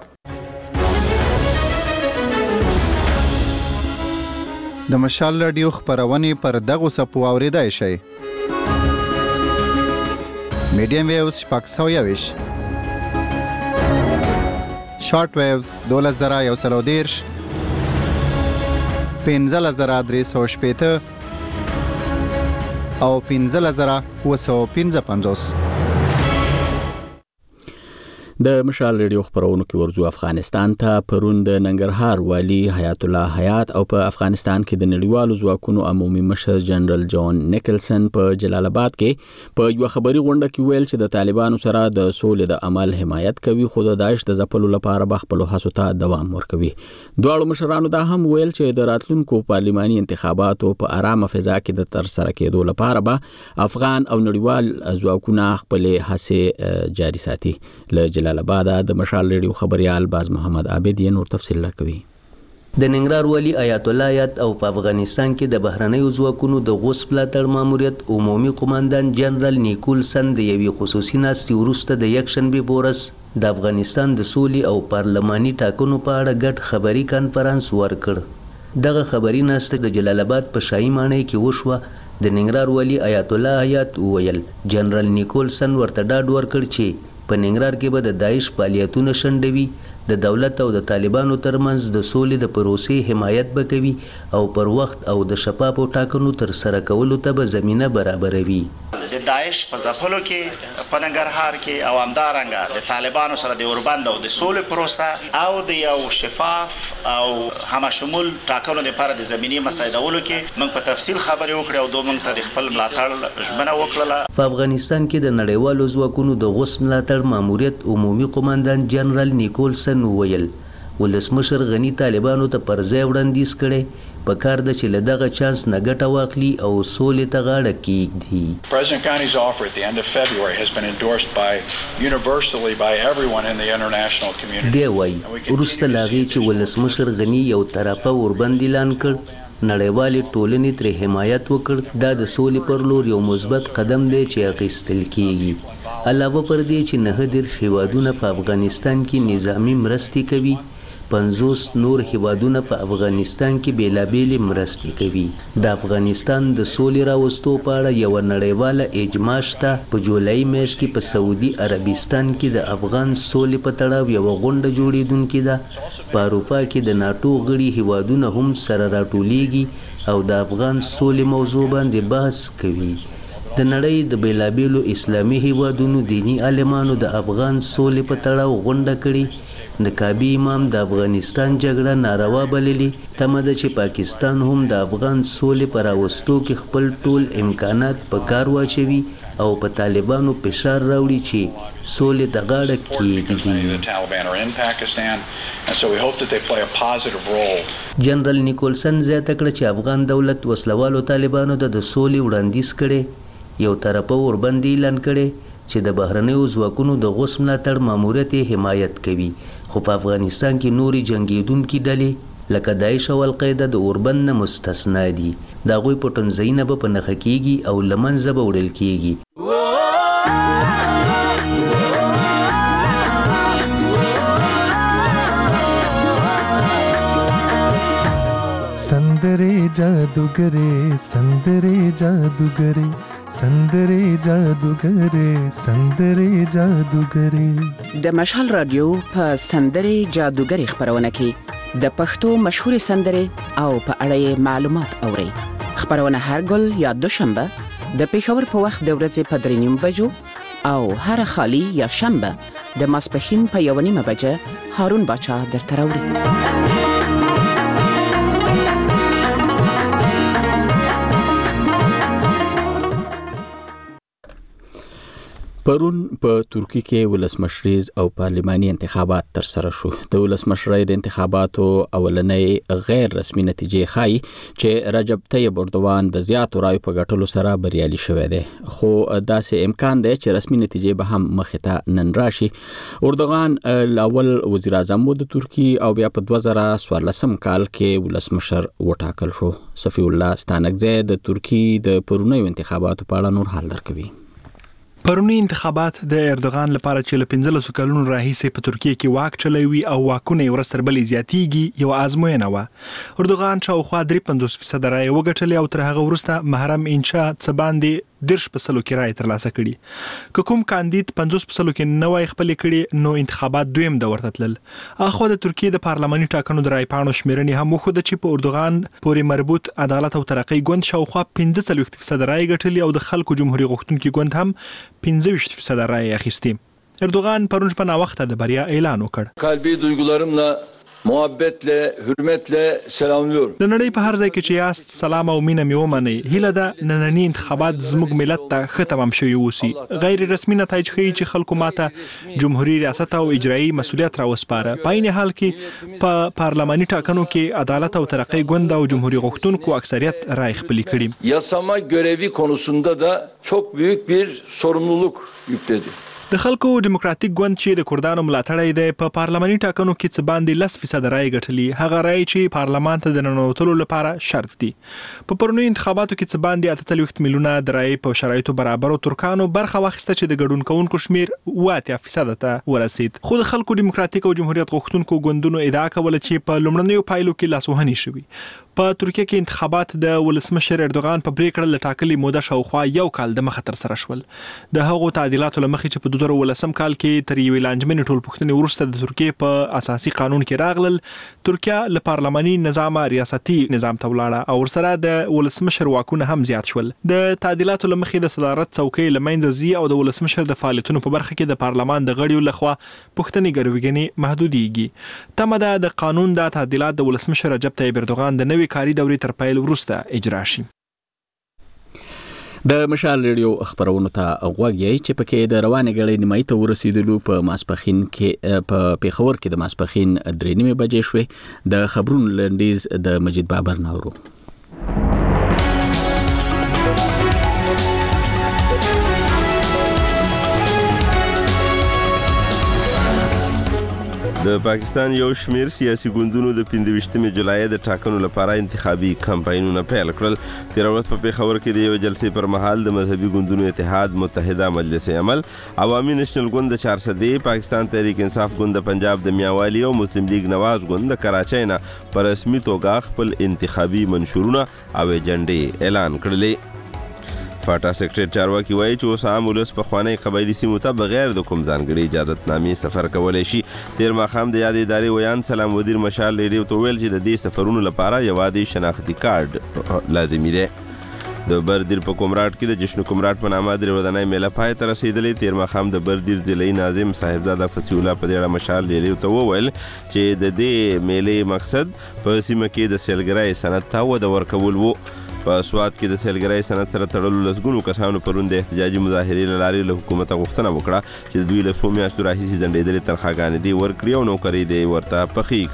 د مشال رادیو خبرونه پر دغه سپو اوریدای شي. میډیم ویوز شپږ سوه یویش، شارټ ویوز دوله زره یو سل او دیرش، پنځه زره درې سوه شپېته او پنځه زره اووه سوه پنځه پنځوس. د مشال ریډیو خبرونو کې ورځو افغانستان ته پرون د ننګرهار والی حیات الله حیات او په افغانستان کې د نړیوالو ځواکونو عمومي مشر جنرال جان نیکلسن په جلال آباد کې په یو خبري غونډه کې ویل چې د طالبانو سره د سولې د عمل حمایت کوي خو د داعش د ځپلو لپاره به خپل هڅو ته دوام ورکوي. دواړو مشرانو دا هم ویل چې د راتلونکو پارلماني انتخاباتو په آرامه فضا کې د تر سره کېدو لپاره به افغان او نړیوال ځواکونه خپل هڅې جاري ساتي. له جلال آباد د مشال ریډیو خبريال باز محمد عابد یې نور تفصیل راکوي. د ننګرهار والی آیت الله آیت او په افغانستان کې د بهرنیو ځواکونو د غوث ملاتړ ماموریت عمومي قوماندان جنرال نیکولسن د یوې خصوصي ناستې وروسته د یکشنبې په ورځ د افغانستان د سولې او پارلماني ټاکنو په اړه ګډ خبري کانفرنس ورکړ. دغه خبري ناسته د جلال آباد په شاهي ماڼۍ کې وشوه. د ننګرهار والی آیت الله آیت وویل جنرال نیکولسن ورته ډاډ ورکړ چې په ننګرهار کې به د داعش فعالیتونه شنډوي، د دولت او د طالبانو ترمنځ د سولې د پروسې حمایت به کوي او پر وخت او د شفافو ټاکنو تر سره کولو ته به زمینه برابروي. د داعش په ځپلو کې په ننګرهار کې او همدارنګه د طالبانو سره د اوربند او د سولې پروسه او د یو شفاف او همشمول ټاکنو لپاره د زمینی مسایدولو کې موږ په تفصیل خبرې وکړې او دوه موږ ته د خپل ملاتړ ژمنه وکړه. په افغانستان کې د نړیوالو ځواکونو د غوث ملاتړ ماموریت عمومي قوماندان جنرال نیکولسن وویل ولسمشر غنی طالبانو ته پر ځای وړاندیز کړي په کار د چې له دغه چانس نه ګټه واخلي او سولې ته غاړه کېږدي. President Ghani's offer at the end of February has been endorsed by universally by everyone in the international community. دی وایي وروسته له هغې چې ولسمشر غني یو طرفه اوربند اعلان کړ نړیوالې ټولنې ترې حمایت وکړ دا د سولې پر لور یو مثبت قدم دی چې اخیستل کېږي. علاوه پر دې چې نهه دېرش هیوادونه په افغانستان کې نظامي مرستې کوي پنځوس نور هیوادونه په افغانستان کې بیلابېلې مرستې کوي. د افغانستان د سولې راوستو په اړه یوه نړیواله اجماع شته. په جولای میاشت کې په سعودي عربستان کې د افغان سولې په تړاو یوه غونډه جوړېدونکې ده. په اروپا کې د ناټو غړي هیوادونه هم سره راټولیږي او د افغان سولې موضوع باندې بحث کوي. د نړۍ د بیلابېلو اسلامي هیوادونو دینی عالمانو د افغان سولې په تړاو غونډه کړې. د کعبې امام د افغانستان جګړه ناروا بللې. تمه ده چې پاکستان هم د افغان سولې په راوستو کې خپل ټول امکانات په کار واچوي او په طالبانو فشار راوړي چې سولې ته غاړه کېږدي. جنرال نیکولسن زیاته کړه چې افغان دولت وسلوالو طالبانو ته د سولې وړاندیز کړي. یو طرفه اوربند اعلان کړي چې د بهرنیو ځواکونو د غوث ملاتړ ماموریت حمایت کوي. خو په افغانستان کې نوري جنگیدونکي ډلې لکه داعش او القاعده د اوربند نه مستثنا دي. د هغوی پټنځایونه به په نښه کېږي او له منځه به وړل کېږي. سندرے جادوگرے سندرے جادوگرے سندرے جادوگرے سندرے جادوگرے د مشال رادیو په سندرے جادوگرې خبرونه کې د پښتو مشهور سندرې او په اړه معلومات اورئ. خبرونه هر ګل یا دوشنبه د پیښور په وخت د ورځې په درې نیم بجو او هر خالی یا شنبه د ماسپښین په یو نیمه بجه هارون باچا درته راوړي. پرون په ترکی کې ولسمشریز او پارلماني انتخابات ترسره شو. د ولسمشرۍ د انتخاباتو اولنۍ غیر رسمي نتیجې ښایي چې رجب طیب اردوغان د زیاتو رایو په ګټلو سره بریالي شوی دی. خو داسې امکان دی چې رسمي نتیجې به هم مخې ته نن راشي. اردوغان اول وزیر اعظم و د ترکی او بیا په دوه زره څوارلسم کال کې ولسمشر وټاکل شو. صفی الله ستانکزی د ترکی د پرونیو انتخاباتو په اړه نور حال درکوي. پرونی انتخابات د اردوغان لپاره چې له پنځلسو کلونو راهیسې په ترکیه کې واک چلوي او واکونه یې ورځ تر بلې زیاتیږي یو ازموینه وه. اردوغان شاوخوا درې پنځوس فیصده رایې وګټلې او تر هغه وروسته محرم انشا څه باندې دېرش په سلو کې رایې ترلاسه کړي. که کوم کاندید پنځوس په سلو کې نه وای خپلې کړي نو انتخابات دویم دور ته تلل. اخوا د ترکیې د پارلماني ټاکنو د رایې پاڼو شمیرنې هم وښوده چې په اردوغان پورې مربوط عدالت او ترقۍ ګوند شاوخوا پنځه څلوېښت فیصده رایې ګټلې او د خلکو جمهوریت غوښتونکي ګوند هم پنځه ویشت فیصده رایې اخیستې. اردوغان پرون شپه ناوخته د بریا اعلان وکړ. قلبي duygularımla محبت له حرمت له سلاملور. د نړۍ په هر ځای کې چې یاست سلام او مینه مې ومنئ. هیله ده ننني انتخابات زموږ ملت ته ښه تمام شوي اوسي. غیر رسمي نتایج ښیي چې خلکو ماته جمهوریت ریاست او اجرایي مسؤلیت راوسپاره. په عین حال کې په پارلماني ټاکنو کې عدالت او ترقۍ ګوند او جمهوریت غوښتونکو اکثریت رای خپلې کړي. Yasama görevi konusunda da çok büyük bir sorumluluk yükledi. د خلکو دیموکراتیک ګوند چې د کردانو ملاتړی دی په پارلماني ټاکنو کې څه باندې لس فیصده رایې ګټلي. هغه رایې چې پارلمان ته د ننوتلو لپاره شرط دي. په پرونیو انتخاباتو کې څه باندې اته څلوېښت میلیونه د رایې په شرایطو برابرو ترکانو برخه واخیسته چې د ګډون کوونکو شمیر اوه اتیا فیصده ته ورسید. خو د خلکو دیموکراتیک او جمهوریت غوښتونکو ګوندونو ادعا کوله چې په لومړنیو پایلو کې لاسوهنې شوي. په ترکیه کې انتخابات د ولسمشر اردوغان په پریکړه ل ټاکلي موده شاوخوا یو کال د مخه تر سره شول. د هغو تعدیلاتو لمخې چې په دوه زره ولسم کال کې تر یوې لانجمنې ټولپوښتنې وروسته د ترکیه په اساسي قانون کې راغلل، ترکیه له پارلماني نظام ریاستي نظام ته ولاړه او ورسره د ولسمشر واکونه هم زیات شول. د تعدیلاتو لمخې د صدارت څوکۍ له منځه ځي او د ولسمشر د فعالیتونو په برخه کې د پارلمان د غړیو لخوا پوښتنې ګرویګنې محدودېږي. تمه ده د قانون د تعدیلات د ولسمشر رجب طیب اردوغان د نوې کاري دورې تر پیل وروسته اجرا شي. د مشال ریډیو خبرونو ته غوږ یې چې پکې د روانې غړې نیمایي ته ورسېدلو په ماسپخین کې په پیښور کې د ماسپخین درې نیمې بجې شوې. د خبرونو لنډیز د مجید بابر ناورو. د پاکستان یو شمیر سیاسي ګوندونو د پنځه ویشتمې جولای د ټاکنو لپاره انتخابي کمپاینونه پیل کړل. تیر ورځ په پیښور کې د یو جلسې پر مهال د مذهبي ګوندونو اتحاد متحده مجلس عمل، عوامي نېشنل ګوند د چارسدې، پاکستان تحریک انصاف ګوند د پنجاب د میاوالی او مسلم لیگ نواز ګوند د کراچۍ نه په رسمي توګه خپل انتخابي منشورونه او ایجنډې اعلان کړلې. فاټا سیکرټری چارواکي وایي چې اوس عام ولس په خوانی قبایلی سیمو ته بغیر د کوم ځانګړي اجازهتنامې سفر کولی شي. تیر ماښام د یادې ادارې ویان سلام وزیر مشال ریډیو ته ویل چې د دې سفرونو لپاره یوازې شناختي کارت لازمي دی. د بردیر په کومراټ کې د جشن کومراټ په نامه درې ورځنۍ میله پای ته رسېدلې. تیر ماښام د بردیر ضلعي ناظم صاحبزاده فصیح الله په دې اړه مشال ریډیو ته وویل چې د دې میلې مقصد په سیمه کې د سیلګرۍ صنعت ته وده ورکول و. په سوات کې د سیلګرۍ صنعت سره تړلو لسګونو کسانو پرون د احتجاجي مظاهرې له لارې له حکومته غوښتنه وکړه چې د دوی له څو میاشتو راهیسې ځنډېدلې تنخواګانې دې ورکړي او نوکرۍ دې ورته پخې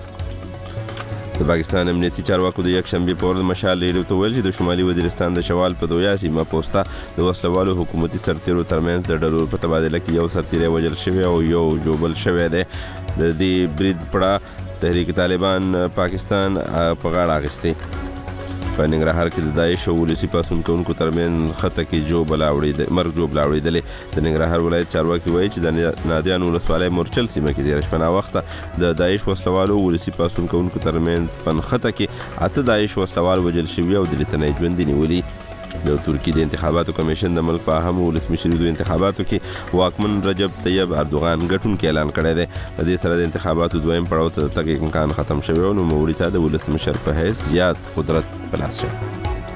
کړي. د پاکستان امنیتي چارواکو د یکشنبې په ورځ مشال ریډیو ته ویل چې د شمالي وزیرستان د شوال په دویا سیمه پوسته د وسلوالو حکومتي سرتیرو ترمنځ د ډلو په تبادله کې یو سرتیری وژل شوی او یو ژوبل شوی دی. د دې برید پړه تحریک طالبان پاکستان په غاړه اخیستی. په ننګرهار کې د داعش او ولسي پاڅون کوونکو ترمنځ خطه کې جوبه لاوړېدلې مرګ جوبه لاوړېدلې. د ننګرهار ولایت چارواکي وایي چې د نادیان ولسوالۍ مورچل سیمه کې تېره شپه ناوخته د داعش وسلوالو ولسي پاڅون کوونکو ترمنځ په نښته کې اته داعش وسلوال وژل شوي او درې تنه یې ژوندي نیولي. د ترکیې د انتخاباتو کمیشن د ملک په اهم ولسمشریدو انتخاباتو کې واکمن رجب طیب اردوغان ګټونکی اعلان کړی دی. په دې سره د انتخاباتو دویم پړاو ته د تګ امکان ختم شوی او نوموړي ته د ولسمشر په حیث زیات قدرت په لاس شوی.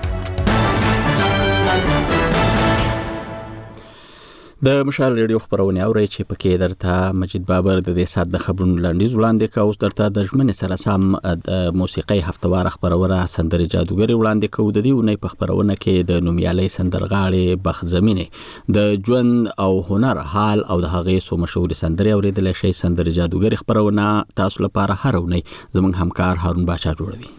د مشال ریډیو خبرونه اورئ چې پکې درته مجید بابر د دې سات د خبرونو لاندیز وړاندې کوي. اوس درته د ژمنې سره سم د موسیقۍ هفتوار خبرونه سندرې جادوګري وړاندې کوي. د دې ونې په خبرونه کې د نومیالۍ سندرغاړي بخت زمینه د ژوند او هنر حال او د هغې سو مشهور سندرې اوریدل شي. سندرې جادوګري خبرونه تاسو لپاره هر ونې زموږ همکار هارون باچا جوړوي.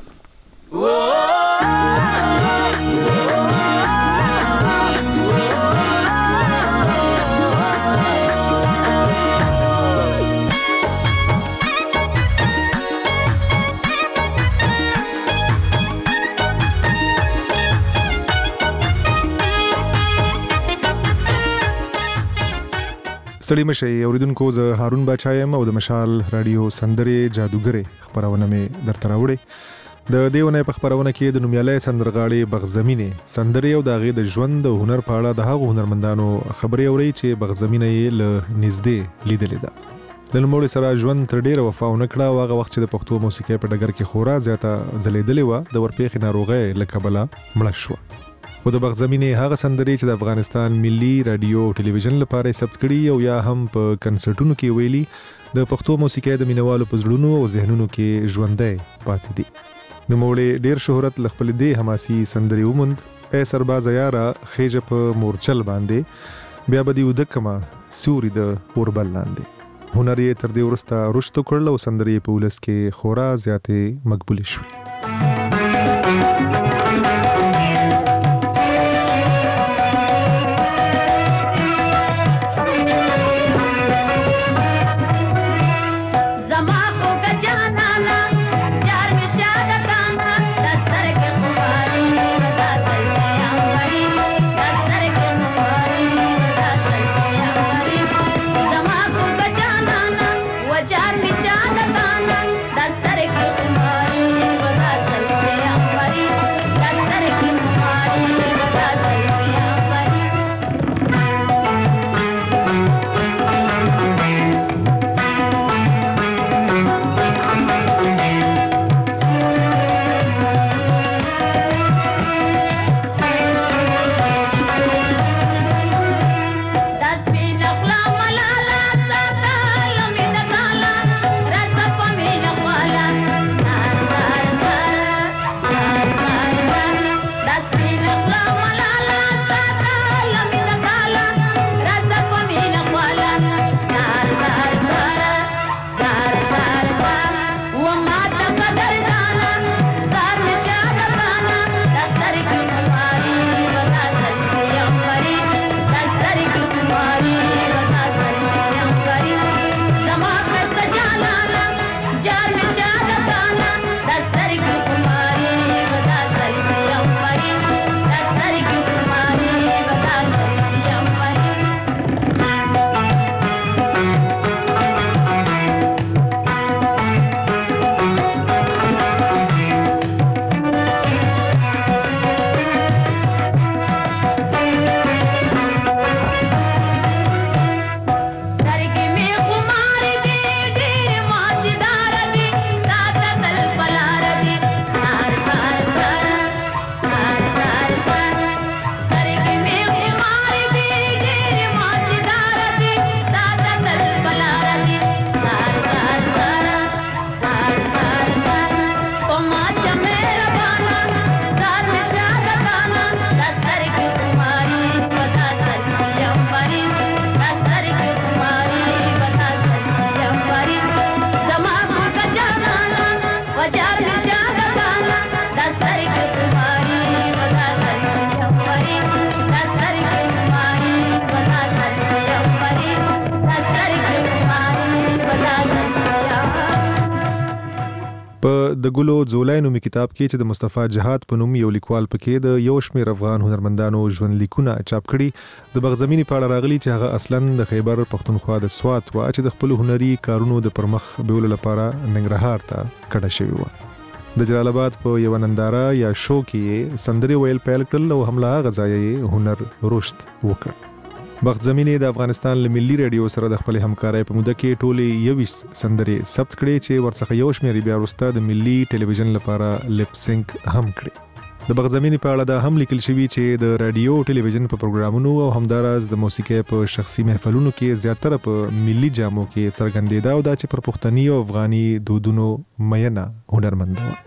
ستړي مشئ اوریدونکو، زه هارون باچا یم او د مشال رادیو سندرې جادوګري خبرونه مې درته راوړې. د دې ونې په خبرونه کې د نومیالۍ سندرغاړي بخت زمینه سندرې او د هغې د ژوند او هنر په اړه د هغو هنرمندانو خبرې اورئ چې بخت زمینه یې له نږدې لیدلې ده. د نوموړي سره ژوند تر ډیره وفا ونه کړه او هغه وخت چې د پښتو موسیقۍ په ډګر کې خورا زیاته ځلېدلې وه، د ورپېښې ناروغۍ له کبله مړه شوه. خو د بخت زمینه هغه سندرې چې د افغانستان ملي رادیو او ټلویزیون لپاره ثبت کړي او یا هم په کنسرټونو کې ویلي، د پښتو موسیقۍ د مینوالو په زړونو او ذهنونو کې ژوندۍ پاتې دي. نوموړي ډیر شهرت له خپل دې حماسي سندرې وموند. ای سربازه یاره خېژه په مورچل باندې، بیا به دې وده کمه سیوري د اوربل لاندې. هنر یې تر دې وروسته رشد وکړل او سندرې په ولس کې خورا زیاتې مقبولې شوې. Dar mi-și adătană, dar sare că په د ګلو زولای نومي کتاب کې چې د مصطفی جهاد په نوم یو لیکوال پکې د یو شمېر افغان هنرمندانو ژوند لیکونه چاپ کړي د بغزمینی په اړه راغلي چې هغه اصلاً د خیبر پښتونخوا د سوات و چې د خپل هنري کارونو د پرمخ بیولو لپاره ننګرهار ته کډه شوی و د جلال آباد په یو ننداره یا شو کې سندري ویل پیل کړل او هملا غځای هنر رشد وکړ بخت زمینه د افغانستان له ملي رادیو سره د خپل همکارۍ په موده کې ټولې یویش سندري ثبت کړي چې ورڅخه یو شمېر بیا وروسته د ملي ټلویزیون لپاره لپ سینک هم کړي د بخت زمینه په اړه دا هم لیکل شوی چې د رادیو ټلویزیون په پروګرامونو او همدارس د موسیقي په شخصي محفلونو کې زیاتره په ملي جامو کې څرګندېدا او دا چې پر پښتني او افغاني دودونو مینه هنرمند و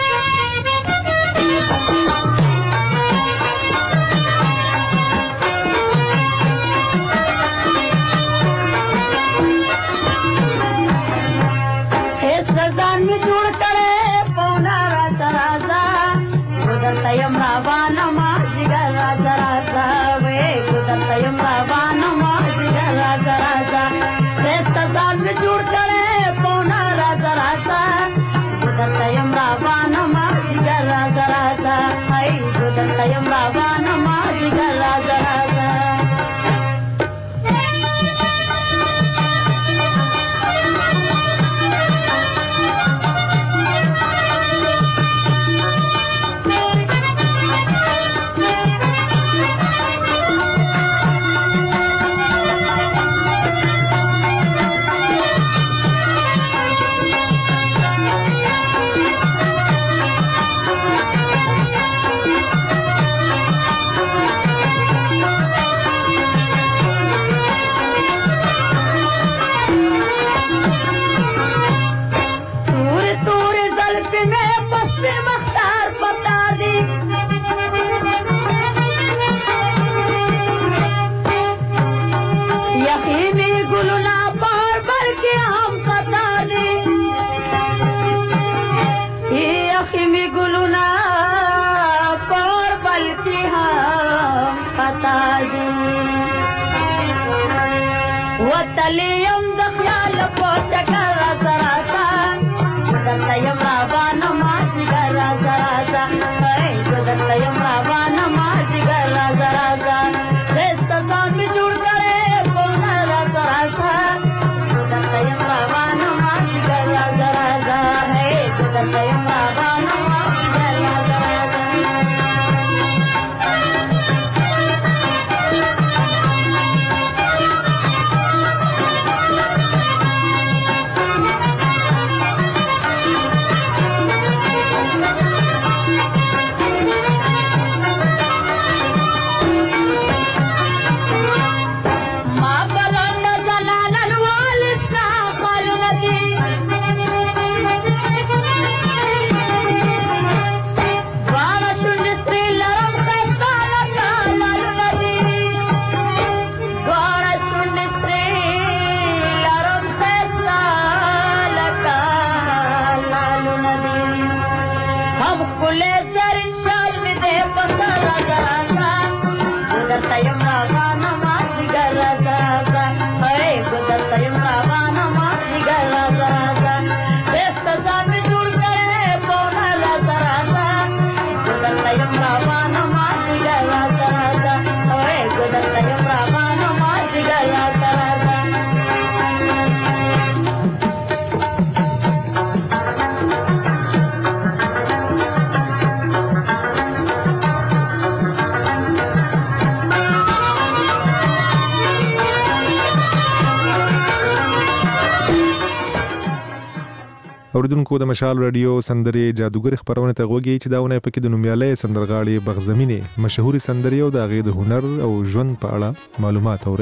اوریدونکو د مشال رادیو سندري جادوګر خبرونه ته غوږی چې داونه پکې د نومیالۍ سندرغاړي بغزمینه مشهوري سندري او د غي د هنر او ژوند په اړه معلومات اوري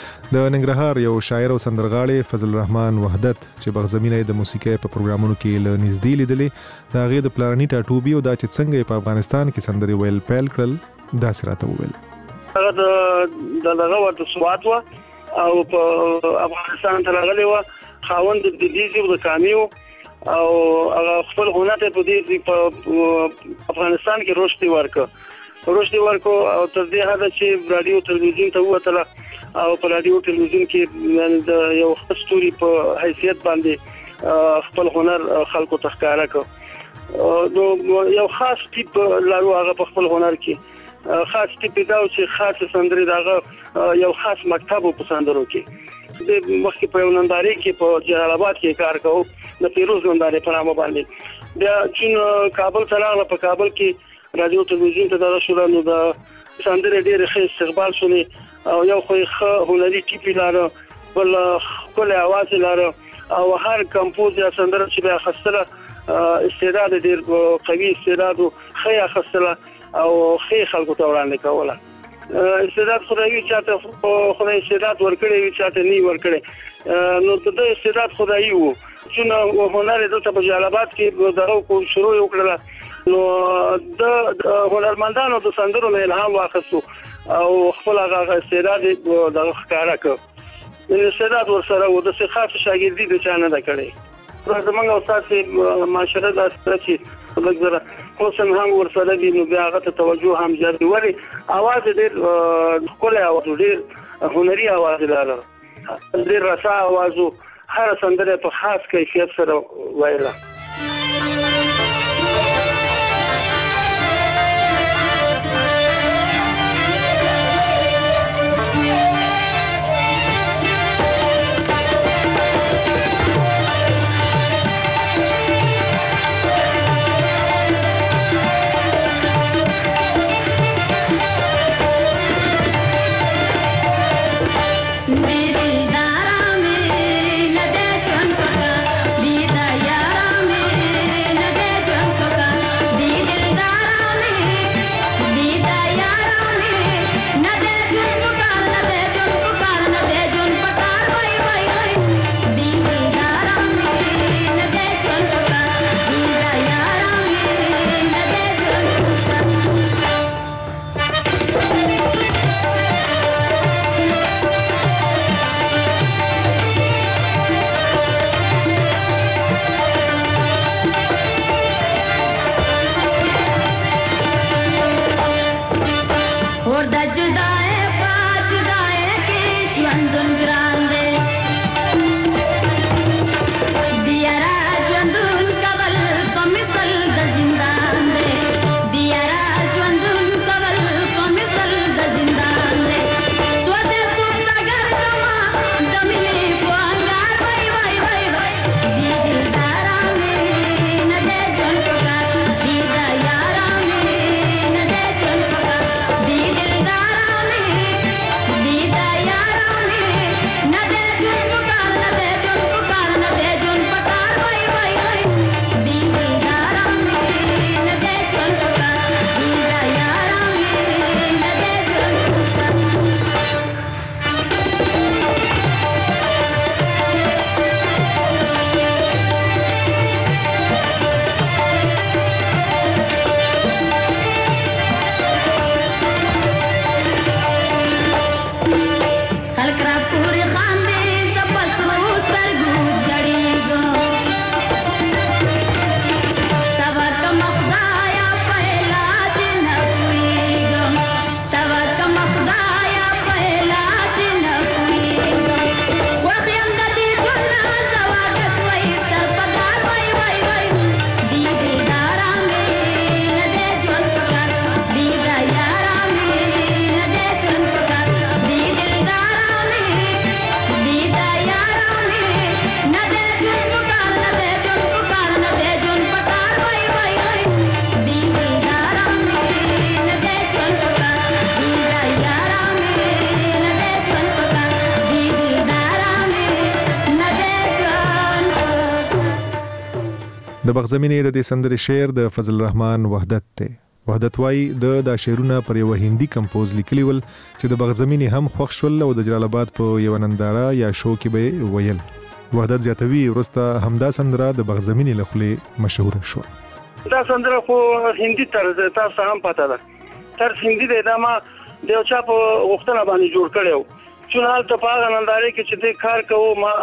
د ننګرهار یو شاعر او سندرغاړي فضل الرحمن وحدت چې بغزمینه د موسیقي په پروګرامونو کې ل نږدې لیدلې دا غي د پلانټ اټوبي او د چې څنګه په افغانستان کې سندري ویل پیل کړل دا سراته ویل هغه د دغه ورته سوات او په افغانستان ته راغلی و خاوند د دې د کامیو او هغه خپل هنر ته په دې په افغانستان کې رشد ورکړ رشد ورکړ او تر دې حد چې رادیو ټلویزیون ته وته او په رادیو ټلویزیون کې د یو خستوري په حیثیت باندې خپل هنر خلکو ته ښکارا کړ. نو یو خاص ټیپ لرو هغه په خپل هنر کې خاص ټیپ دا چې خاص سندري دغه یو خاص مکتب په سندرو کې د مخکې په ننداري کې په جلال آباد کې کار کوو د پیروز ننداري په نامه باندې بیا چې کابل ته راغله په کابل کې رادیو تلویزیون ته دا شروع نو د سندري ډېر ښه استقبال شولې او یو خو ښه هنري ټیپ لاره بل خپل आवाज لاره او هر کمپوز یا سندره چې بیا خسته استعداد ډېر قوي استعداد خیا خسته او خې خلکو ته وړاندې کوله استعداد خدای چاته خدای استعداد ورکړي وي چاته نه ورکړي نو د استعداد خدای وو چې هنر د ته په جلال آباد کې دغه کو شروع وکړه نو د هنرمندانو د سندرو نه الهام واخیستو او خپل هغه استعداد د ښکارا کړ استعداد ورسره و د خاص شاګردي د چانه د کړي زمونږ استاد معاشره د استرچي لږ حسن هم ورسره دی نو بیا هغه ته توجه هم زیات وری आवाज ډېر خپل او ډېر هنري आवाज لاره ډېر رسا आवाज هر سندره په خاص کیفیت سره وایله. د بغزمینې د دې سندرې شعر د فضل الرحمن وحدت ته وحدت وای د د شعرونه پر یو هندي کمپوز لیکلی ول چې د بغزمینې هم خوښ شول او د جلال آباد په یو ننداره یا شو کې به ویل. وحدت زیاتوي ورسته همدا سندره د بغزمینې لخوا مشهور شو. دا سندره خو هندي طرز تاسو هم پته ده طرز هندي دی دا ما د چا په وختونه باندې جوړ کړو چې حالت په هغه ننداره کې چې د کار کوو ما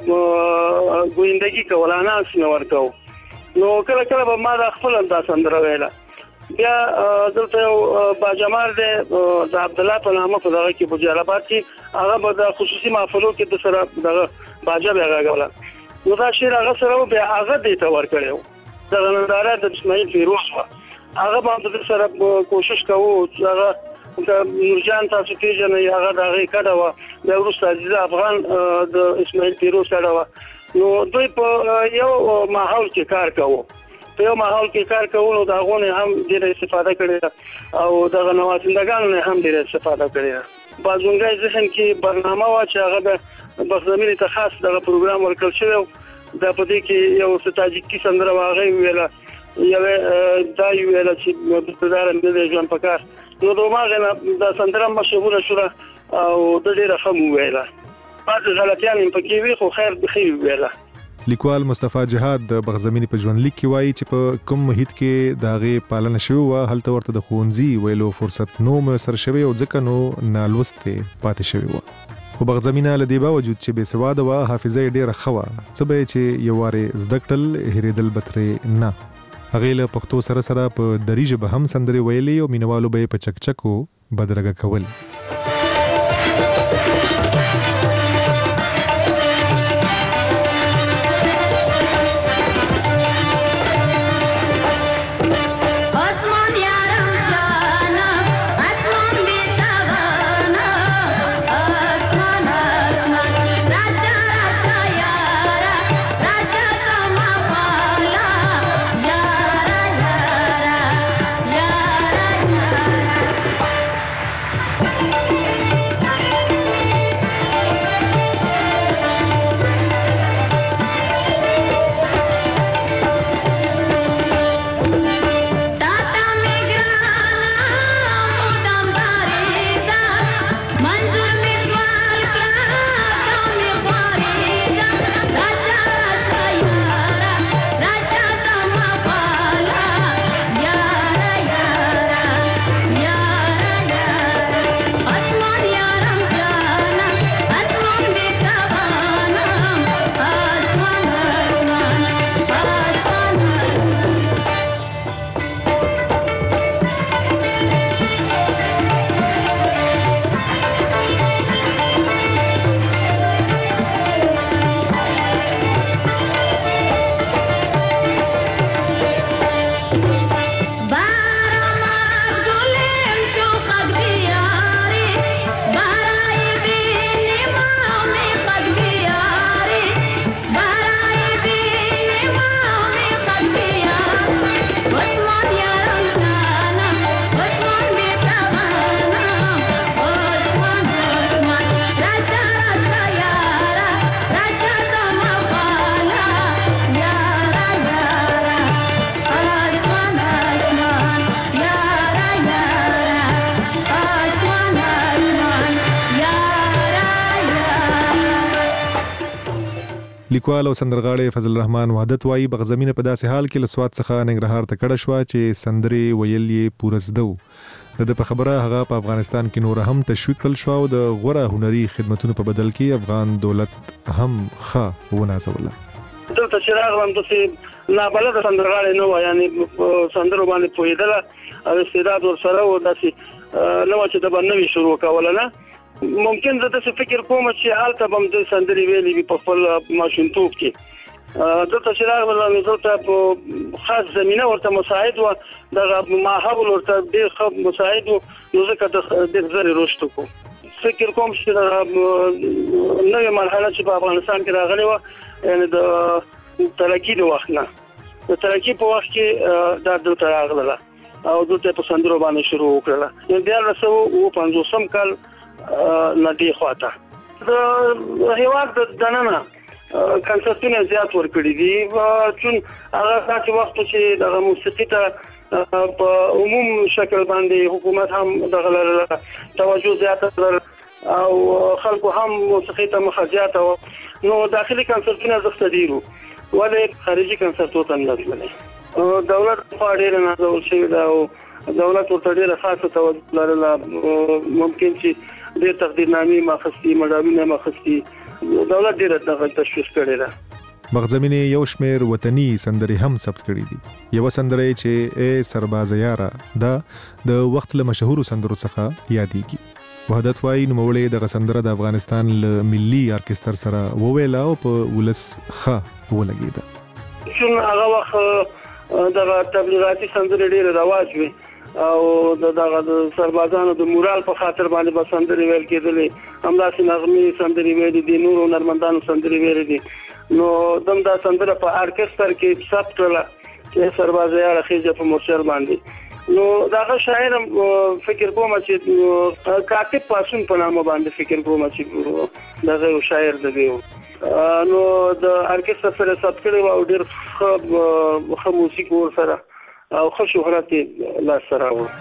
الته ګویندګي کولانا سنور کوو نو کله کله به ما د خپل انداز سندره ویله بیا دلته یو باجمال دی د عبد الله په نامه په دغه کې په جلال آباد کې هغه به د خصوصي محفلو کې د سره دغه باجه بیا غاغله نو دا شعر هغه سره بیا هغه دې ته ورکړو دا ننداره د اسماعیل فیروز و هغه باندې سره کوشش کوو چې هغه د نورجان تاسو پیژنئ هغه د هغې کډه وه بیا وروسته عزیزه افغان د اسماعیل فیروز کډه وه نو دوی په یو ماحول کې کار کوو په یو ماحول کې کار کوو نو د هغو نه هم ډېره استفاده کړې ده او دغه نوازندګانو نه هم ډېره استفاده کړې ده بازونګی ذهن کې برنامه وه چې هغه د بخزمینې ته خاص دغه پروګرام ورکړل شوی و دا په دې کې یو څه تاجیکي سندره وه هغه یې ویله یوې دا یې ویله چې بستهداره مې دی ژوند په کار نو د هماغې نه دا سندره مشهوره شوله او د ډېره ښه مو وویله بعضې غلطیان یې پکې وي خو خیر ښه یې وویله لیکوال مصطفی جهاد د بغزمینی په ژوندلیک کې وایي چې په کوم محیط کې د هغې پالنه شوې وه هلته ورته د ښوونځي ویلو فرصت نو میسر شوی او ځکه نو نالوستې پاتې شوې وه خو بغزمینه له دې باوجود چې بې سواده وه حافظه یې ډېره ښه وه څه به یې چې یو وارې زده کړل هېرېدل به ترې نه هغې له پښتو سره سره په دري ژبه هم سندرې ویلې او مینوالو به یې په چکچکو بدرګه کول لیکوال او سندرغاړی فضل الرحمن وحدت وایي بغزمینه په داسې حال کې له سوات څخه ننګرهار ته کډه شوه چې سندرې ویل یې پوره زده و د ده په خبره هغه په افغانستان کې نور هم تشویق کړل شو او د غوره هنري خدمتونو په بدل کې افغان دولت هم ښه ونازوله دلته چې راغلم داسې نابلده سندرغاړی نه وه یعنې سندرو باندې پوهېدله او استعداد ورسره و داسې نه وه چې د به نوي شروع کوله نه ممکن زه داسې فکر کوم چې هلته به هم د سندرې ویلې وي په خپل ماشومتوب کې دلته چې راغلم دلته په خاص زمینه ورته مساعد وه دغه ماحول ورته ډېر ښه مساعد و نو ځکه ډېر زر یې رشد وکړو فکر کوم چې دغه نوې مرحله چې په افغانستان کې راغلې وه یعنې د ترقي د وخت نه د ترقي په وخت کې دا دلته راغله او دلته په سندرو باندې شروع وکړله یعنې دیارلس سوه اووه پنځوسم کال نه دی خواته د هیواد د دننه کنسرتونه زیات ورکړي دي چون هغه داسې وخت چې دغه موسیقي ته په عموم شکل باندې حکومت هم دغه توجه زیاته کړل او خلکو هم موسیقي ته مخه زیاته وه نو داخلي کنسرتونه زښته ډېر وو ولې خارجي کنسرتو ته نه تللی دولت خوا ډېره نازول شوې ده او دولت ورته ډېره خاصه توجه لرله ممکن چې ډېر تقدیرنامې ما اخیستي مډالونه ما اخیستي دولت ډېره دغه تشویق کړې ده بغزمینې یو شمېر وطني سندرې هم ثبت کړي دي یوه سندره چې ای سربازه یاره دا د وخت له مشهورو سندرو څخه یادېږي وحدت وايي نوموړي د غسندره د افغانستان له ملي ارکستر سره وویلا او په ولس ښه ولګیده. شون هغه وخت د تبلیغاتي سندرې ډېر رواج وي او دغه سربازانو د مورال په خاطر باندې به سندرې ویل کېدلې، همداسې نغمې سندرې ویلې دي، نورو نرمندانو سندرې ویلې دي. نو دم دا سندره په ارکستر کې ثبت کړله چې سربازیان خېجه په مورچل باندې. نو داغه شاعر فکر کوم چې کاتب پاسون په نامه باندې فکر کوم چې دغه شاعر دی. نو د ارکستر سره ثبت کړی او ډېر ښه موسیقي ور سره او ښه شهرت لا سره و.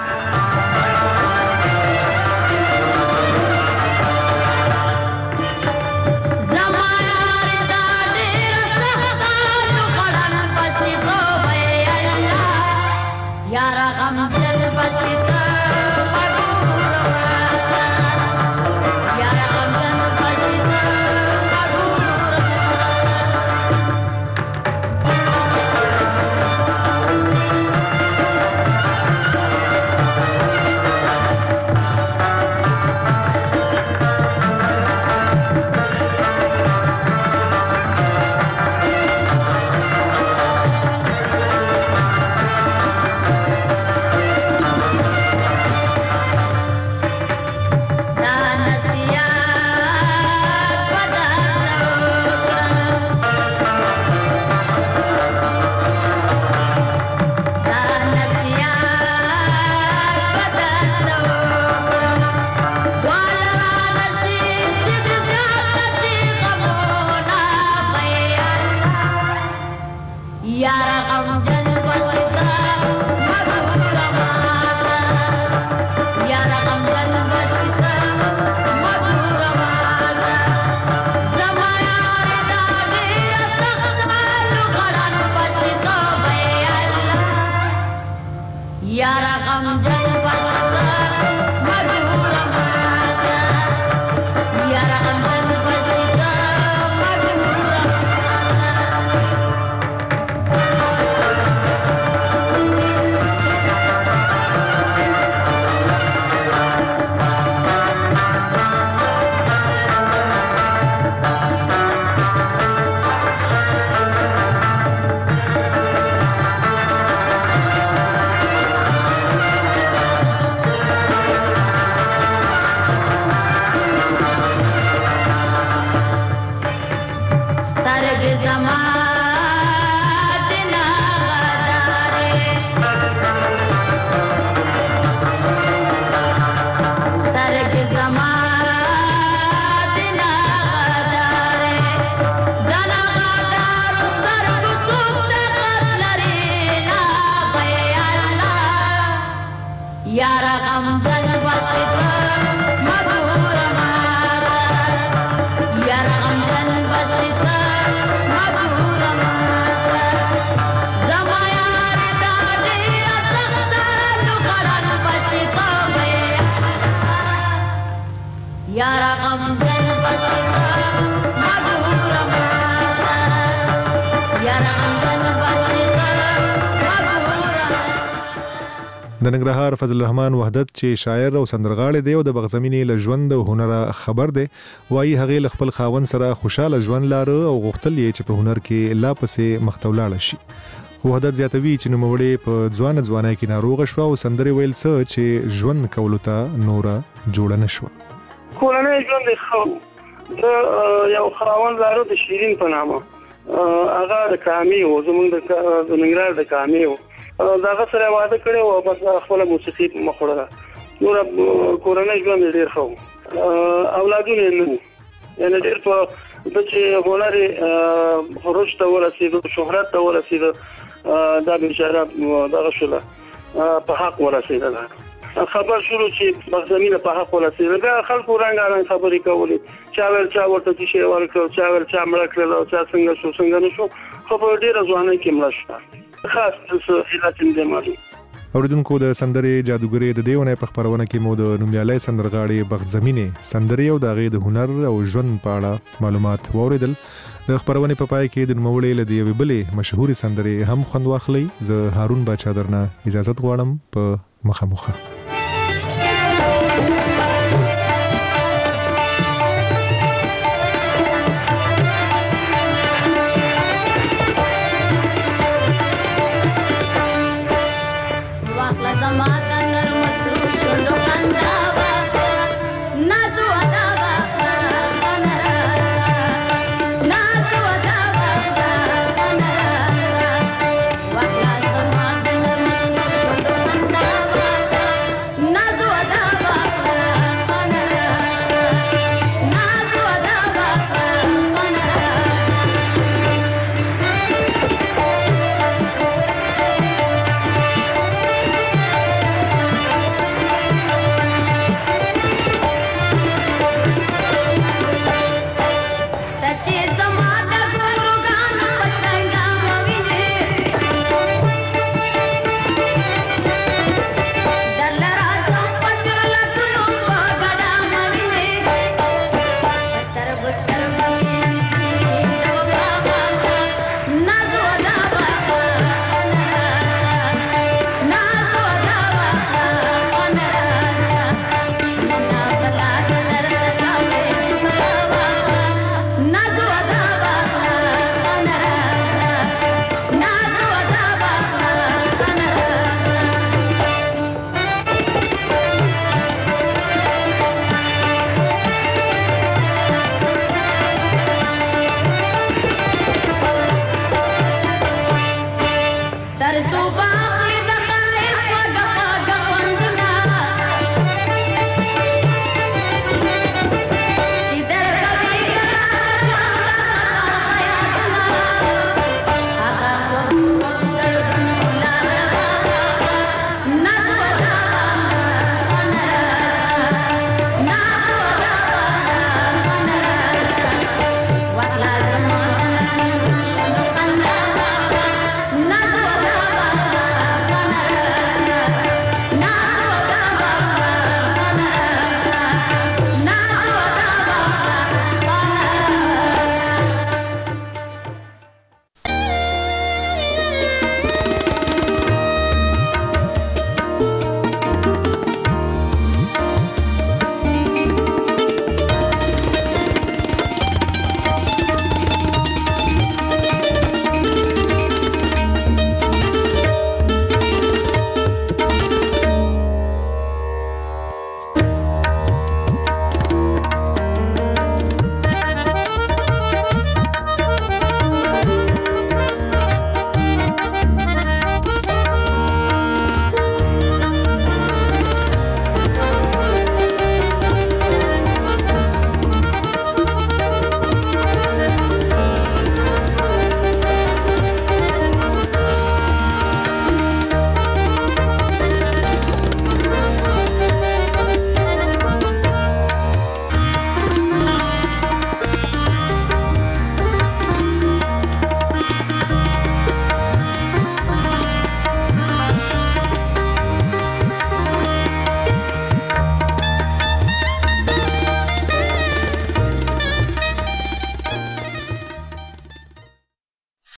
د ننګرهار فضل الرحمن وحدت چې شاعر او سندرغاړی دی او د بغزمینې له ژوند او هنر خبر دی، وایي هغه له خپل خاوند سره خوشاله ژوند لاره او غوښتل یې چې په هنر کې لا پسې مخته ولاړ شي. خو وحدت زیاتوي چې نوموړی په ځوان ځوانۍ کې ناروغه شوه او سندرې ویل څه چې ژوند کولو ته نوره جوړه نه شوه. کورنۍ ژوند یې ښه د یو خاوند لاره د شیرین په نامه، هغه د کامې و، زمونږ د ننګرهار د کامې و. داغه سره واده کړی او بس خپل موسیقي مخوړه. نور کورنۍ ژوند ډېر ښه، اولادونه نه یعنی ډېر په د چې هنر خروج ته ورسېد، شهرت ته ورسېد، دا بیچاره دغه شوله په حق ورسېدل. خبر شروع چې بغزمینه په حق ورسېدل، بیا خلکو رنګارنګ خبرې کولې، چا ویل چا ورته څه شی ورکړ، چا ویل چا مړه کړل، او چا څنګه شو څنګه نه شو. خو په ډېره ځوانۍ کې مړه شوه. خاص څه علت دې معلوم. اوریدونکو د سندرې جادوګرې د دیونه په خبرونه کې مو د نومیالي سندرغاړي بغزمینه سندرې او د غې د هنر او ژوند په اړه معلومات واوریدل. د خبرونه په پای کې د نوموړي له دی ویبلې مشهوري سندرې هم خوند واخلي. زه هارون باچا درنه اجازه غواړم په مخه مخه. در صوبان